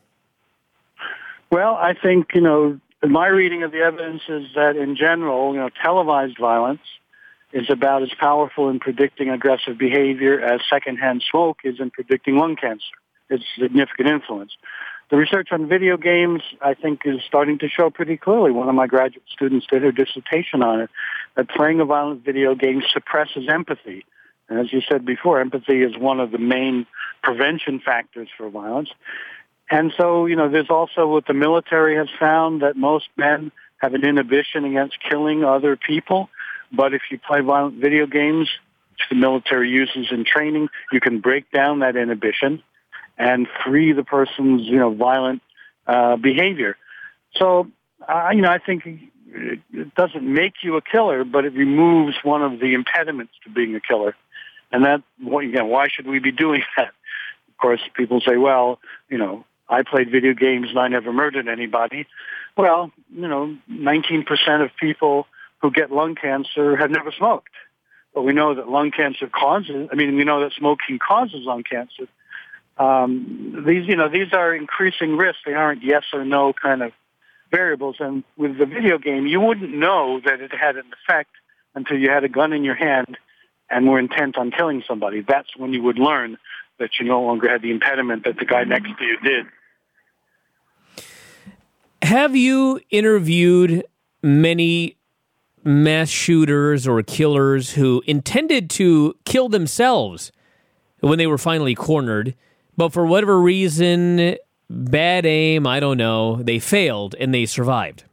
Well, I think, you know, my reading of the evidence is that in general, you know, televised violence is about as powerful in predicting aggressive behavior as secondhand smoke is in predicting lung cancer. It's significant influence. The research on video games, I think, is starting to show pretty clearly. One of my graduate students did her dissertation on it, that playing a violent video game suppresses empathy. And as you said before, empathy is one of the main prevention factors for violence. And so, you know, there's also what the military has found, that most men have an inhibition against killing other people. But if you play violent video games, which the military uses in training, you can break down that inhibition and free the person's, you know, violent uh, behavior. So, uh, you know, I think it doesn't make you a killer, but it removes one of the impediments to being a killer. And that, again, why should we be doing that? Of course, people say, well, you know, I played video games and I never murdered anybody. Well, you know, nineteen percent of people who get lung cancer have never smoked. But we know that lung cancer causes, I mean, we know that smoking causes lung cancer. Um, these, you know, these are increasing risks. They aren't yes or no kind of variables. And with the video game, you wouldn't know that it had an effect until you had a gun in your hand and were intent on killing somebody. That's when you would learn that you no longer had the impediment that the guy next to you did. Have you interviewed many mass shooters or killers who intended to kill themselves when they were finally cornered, but for whatever reason, bad aim, I don't know, they failed and they survived.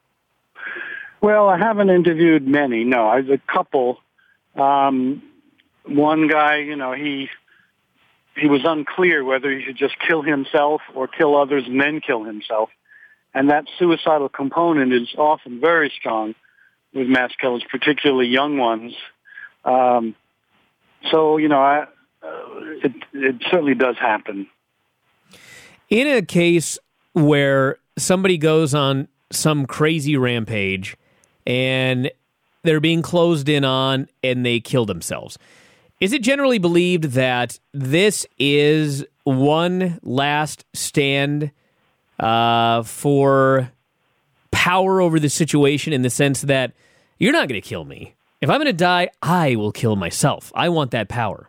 Well, I haven't interviewed many. No, I was a couple. Um, one guy, you know, he he was unclear whether he should just kill himself or kill others and then kill himself. And that suicidal component is often very strong with mass killers, particularly young ones. Um, so, you know, I, uh, it, it certainly does happen. In a case where somebody goes on some crazy rampage and they're being closed in on and they kill themselves, is it generally believed that this is one last stand uh, for power over the situation, in the sense that you're not going to kill me? If I'm going to die, I will kill myself. I want that power.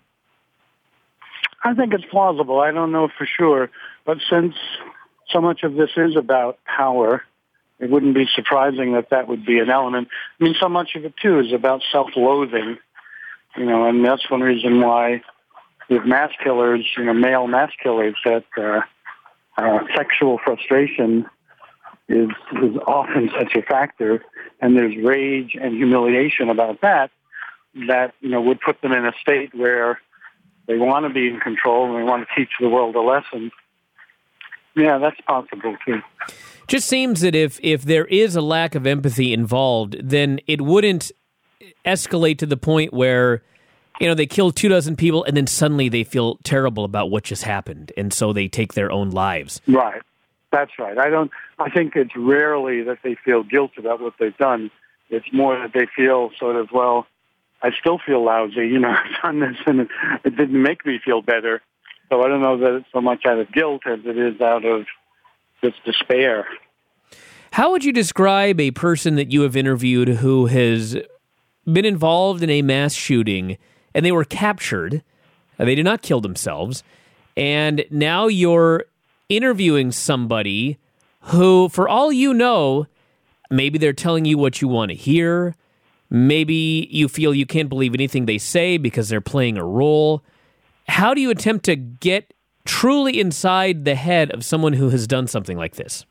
I think it's plausible. I don't know for sure. But since so much of this is about power, it wouldn't be surprising that that would be an element. I mean, so much of it, too, is about self-loathing. You know, and that's one reason why with mass killers, you know, male mass killers, that uh, uh, sexual frustration is, is often such a factor, and there's rage and humiliation about that, that, you know, would put them in a state where they want to be in control and they want to teach the world a lesson. Yeah, that's possible, too. Just seems that if, if there is a lack of empathy involved, then it wouldn't escalate to the point where, you know, they kill two dozen people and then suddenly they feel terrible about what just happened, and so they take their own lives. Right. That's right. I don't. I think it's rarely that they feel guilt about what they've done. It's more that they feel sort of, well, I still feel lousy. You know, I've done this and it, it didn't make me feel better. So I don't know that it's so much out of guilt as it is out of just despair. How would you describe a person that you have interviewed who has been involved in a mass shooting and they were captured, they did not kill themselves, and now you're interviewing somebody who, for all you know, maybe they're telling you what you want to hear, maybe you feel you can't believe anything they say because they're playing a role. How do you attempt to get truly inside the head of someone who has done something like this?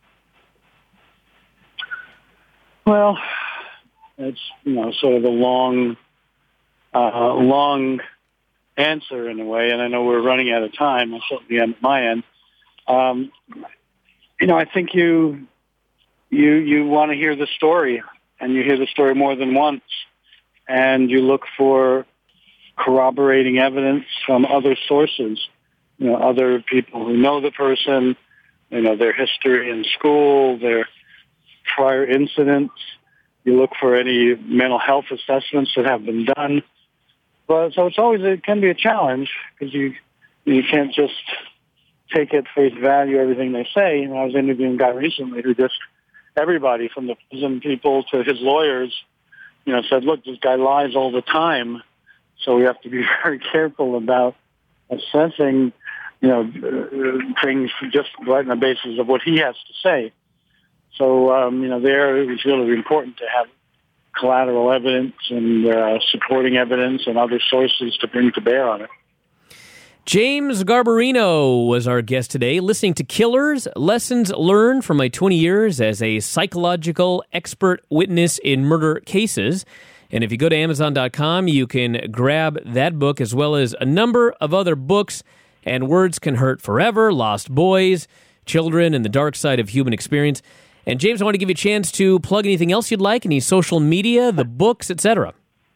Well, it's, you know, sort of a long, uh, long answer in a way, and I know we're running out of time. I certainly am at my end. Um, you know, I think you you you want to hear the story, and you hear the story more than once, and you look for corroborating evidence from other sources, you know, other people who know the person, you know, their history in school, their prior incidents. You look for any mental health assessments that have been done. But so it's always, it can be a challenge because you you can't just take at face value everything they say. And I was interviewing a guy recently who just, everybody from the prison people to his lawyers, you know, said, look, this guy lies all the time. So we have to be very careful about assessing, you know, uh, things just right on the basis of what he has to say. So, um, you know, there it was really important to have collateral evidence and uh, supporting evidence and other sources to bring to bear on it. James Garbarino was our guest today, listening to Killers, Lessons Learned from My twenty years as a Psychological Expert Witness in Murder Cases. And if you go to Amazon dot com, you can grab that book as well as a number of other books. And Words Can Hurt Forever, Lost Boys, Children and the Dark Side of Human Experience. And James, I want to give you a chance to plug anything else you'd like, any social media, the books, et cetera.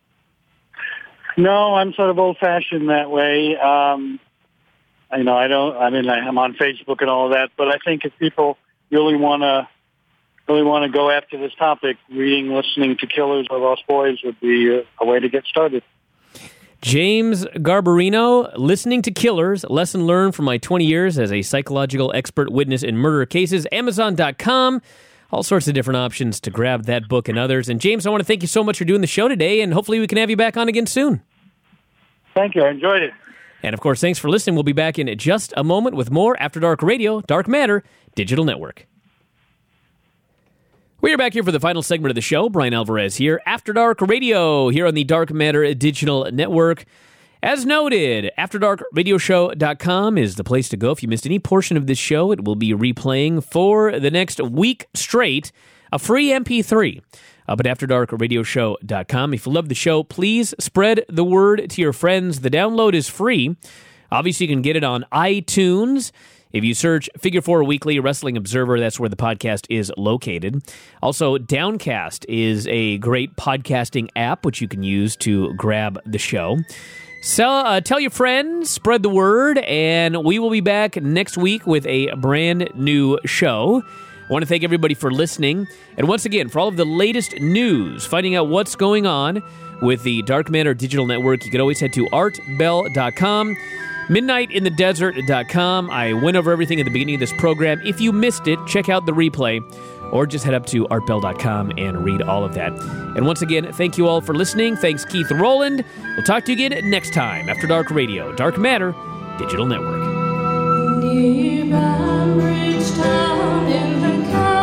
No, I'm sort of old-fashioned that way. Um, you know, I don't. I mean, I'm on Facebook and all of that. But I think if people really want to, really want to go after this topic, reading, listening to Killers or Lost Boys would be a, a way to get started. James Garbarino, listening to Killers, lesson learned from my twenty years as a psychological expert witness in murder cases. Amazon dot com. All sorts of different options to grab that book and others. And James, I want to thank you so much for doing the show today, and hopefully we can have you back on again soon. Thank you. I enjoyed it. And of course, thanks for listening. We'll be back in just a moment with more After Dark Radio, Dark Matter, Digital Network. We are back here for the final segment of the show. Brian Alvarez here, After Dark Radio, here on the Dark Matter Digital Network. As noted, after dark radio show dot com is the place to go. If you missed any portion of this show, it will be replaying for the next week straight, a free M P three up at after dark radio show dot com. If you love the show, please spread the word to your friends. The download is free. Obviously, you can get it on iTunes. If you search Figure Four Weekly Wrestling Observer, that's where the podcast is located. Also, Downcast is a great podcasting app which you can use to grab the show. So uh, tell your friends, spread the word, and we will be back next week with a brand new show. I want to thank everybody for listening. And once again, for all of the latest news, finding out what's going on with the Dark Matter Digital Network, you can always head to art bell dot com. midnight in the desert dot com. I went over everything at the beginning of this program. If you missed it, check out the replay or just head up to art bell dot com and read all of that. And once again, thank you all for listening. Thanks, Keith Rowland. We'll talk to you again next time. After Dark Radio, Dark Matter Digital Network. Nearby Bridgetown in the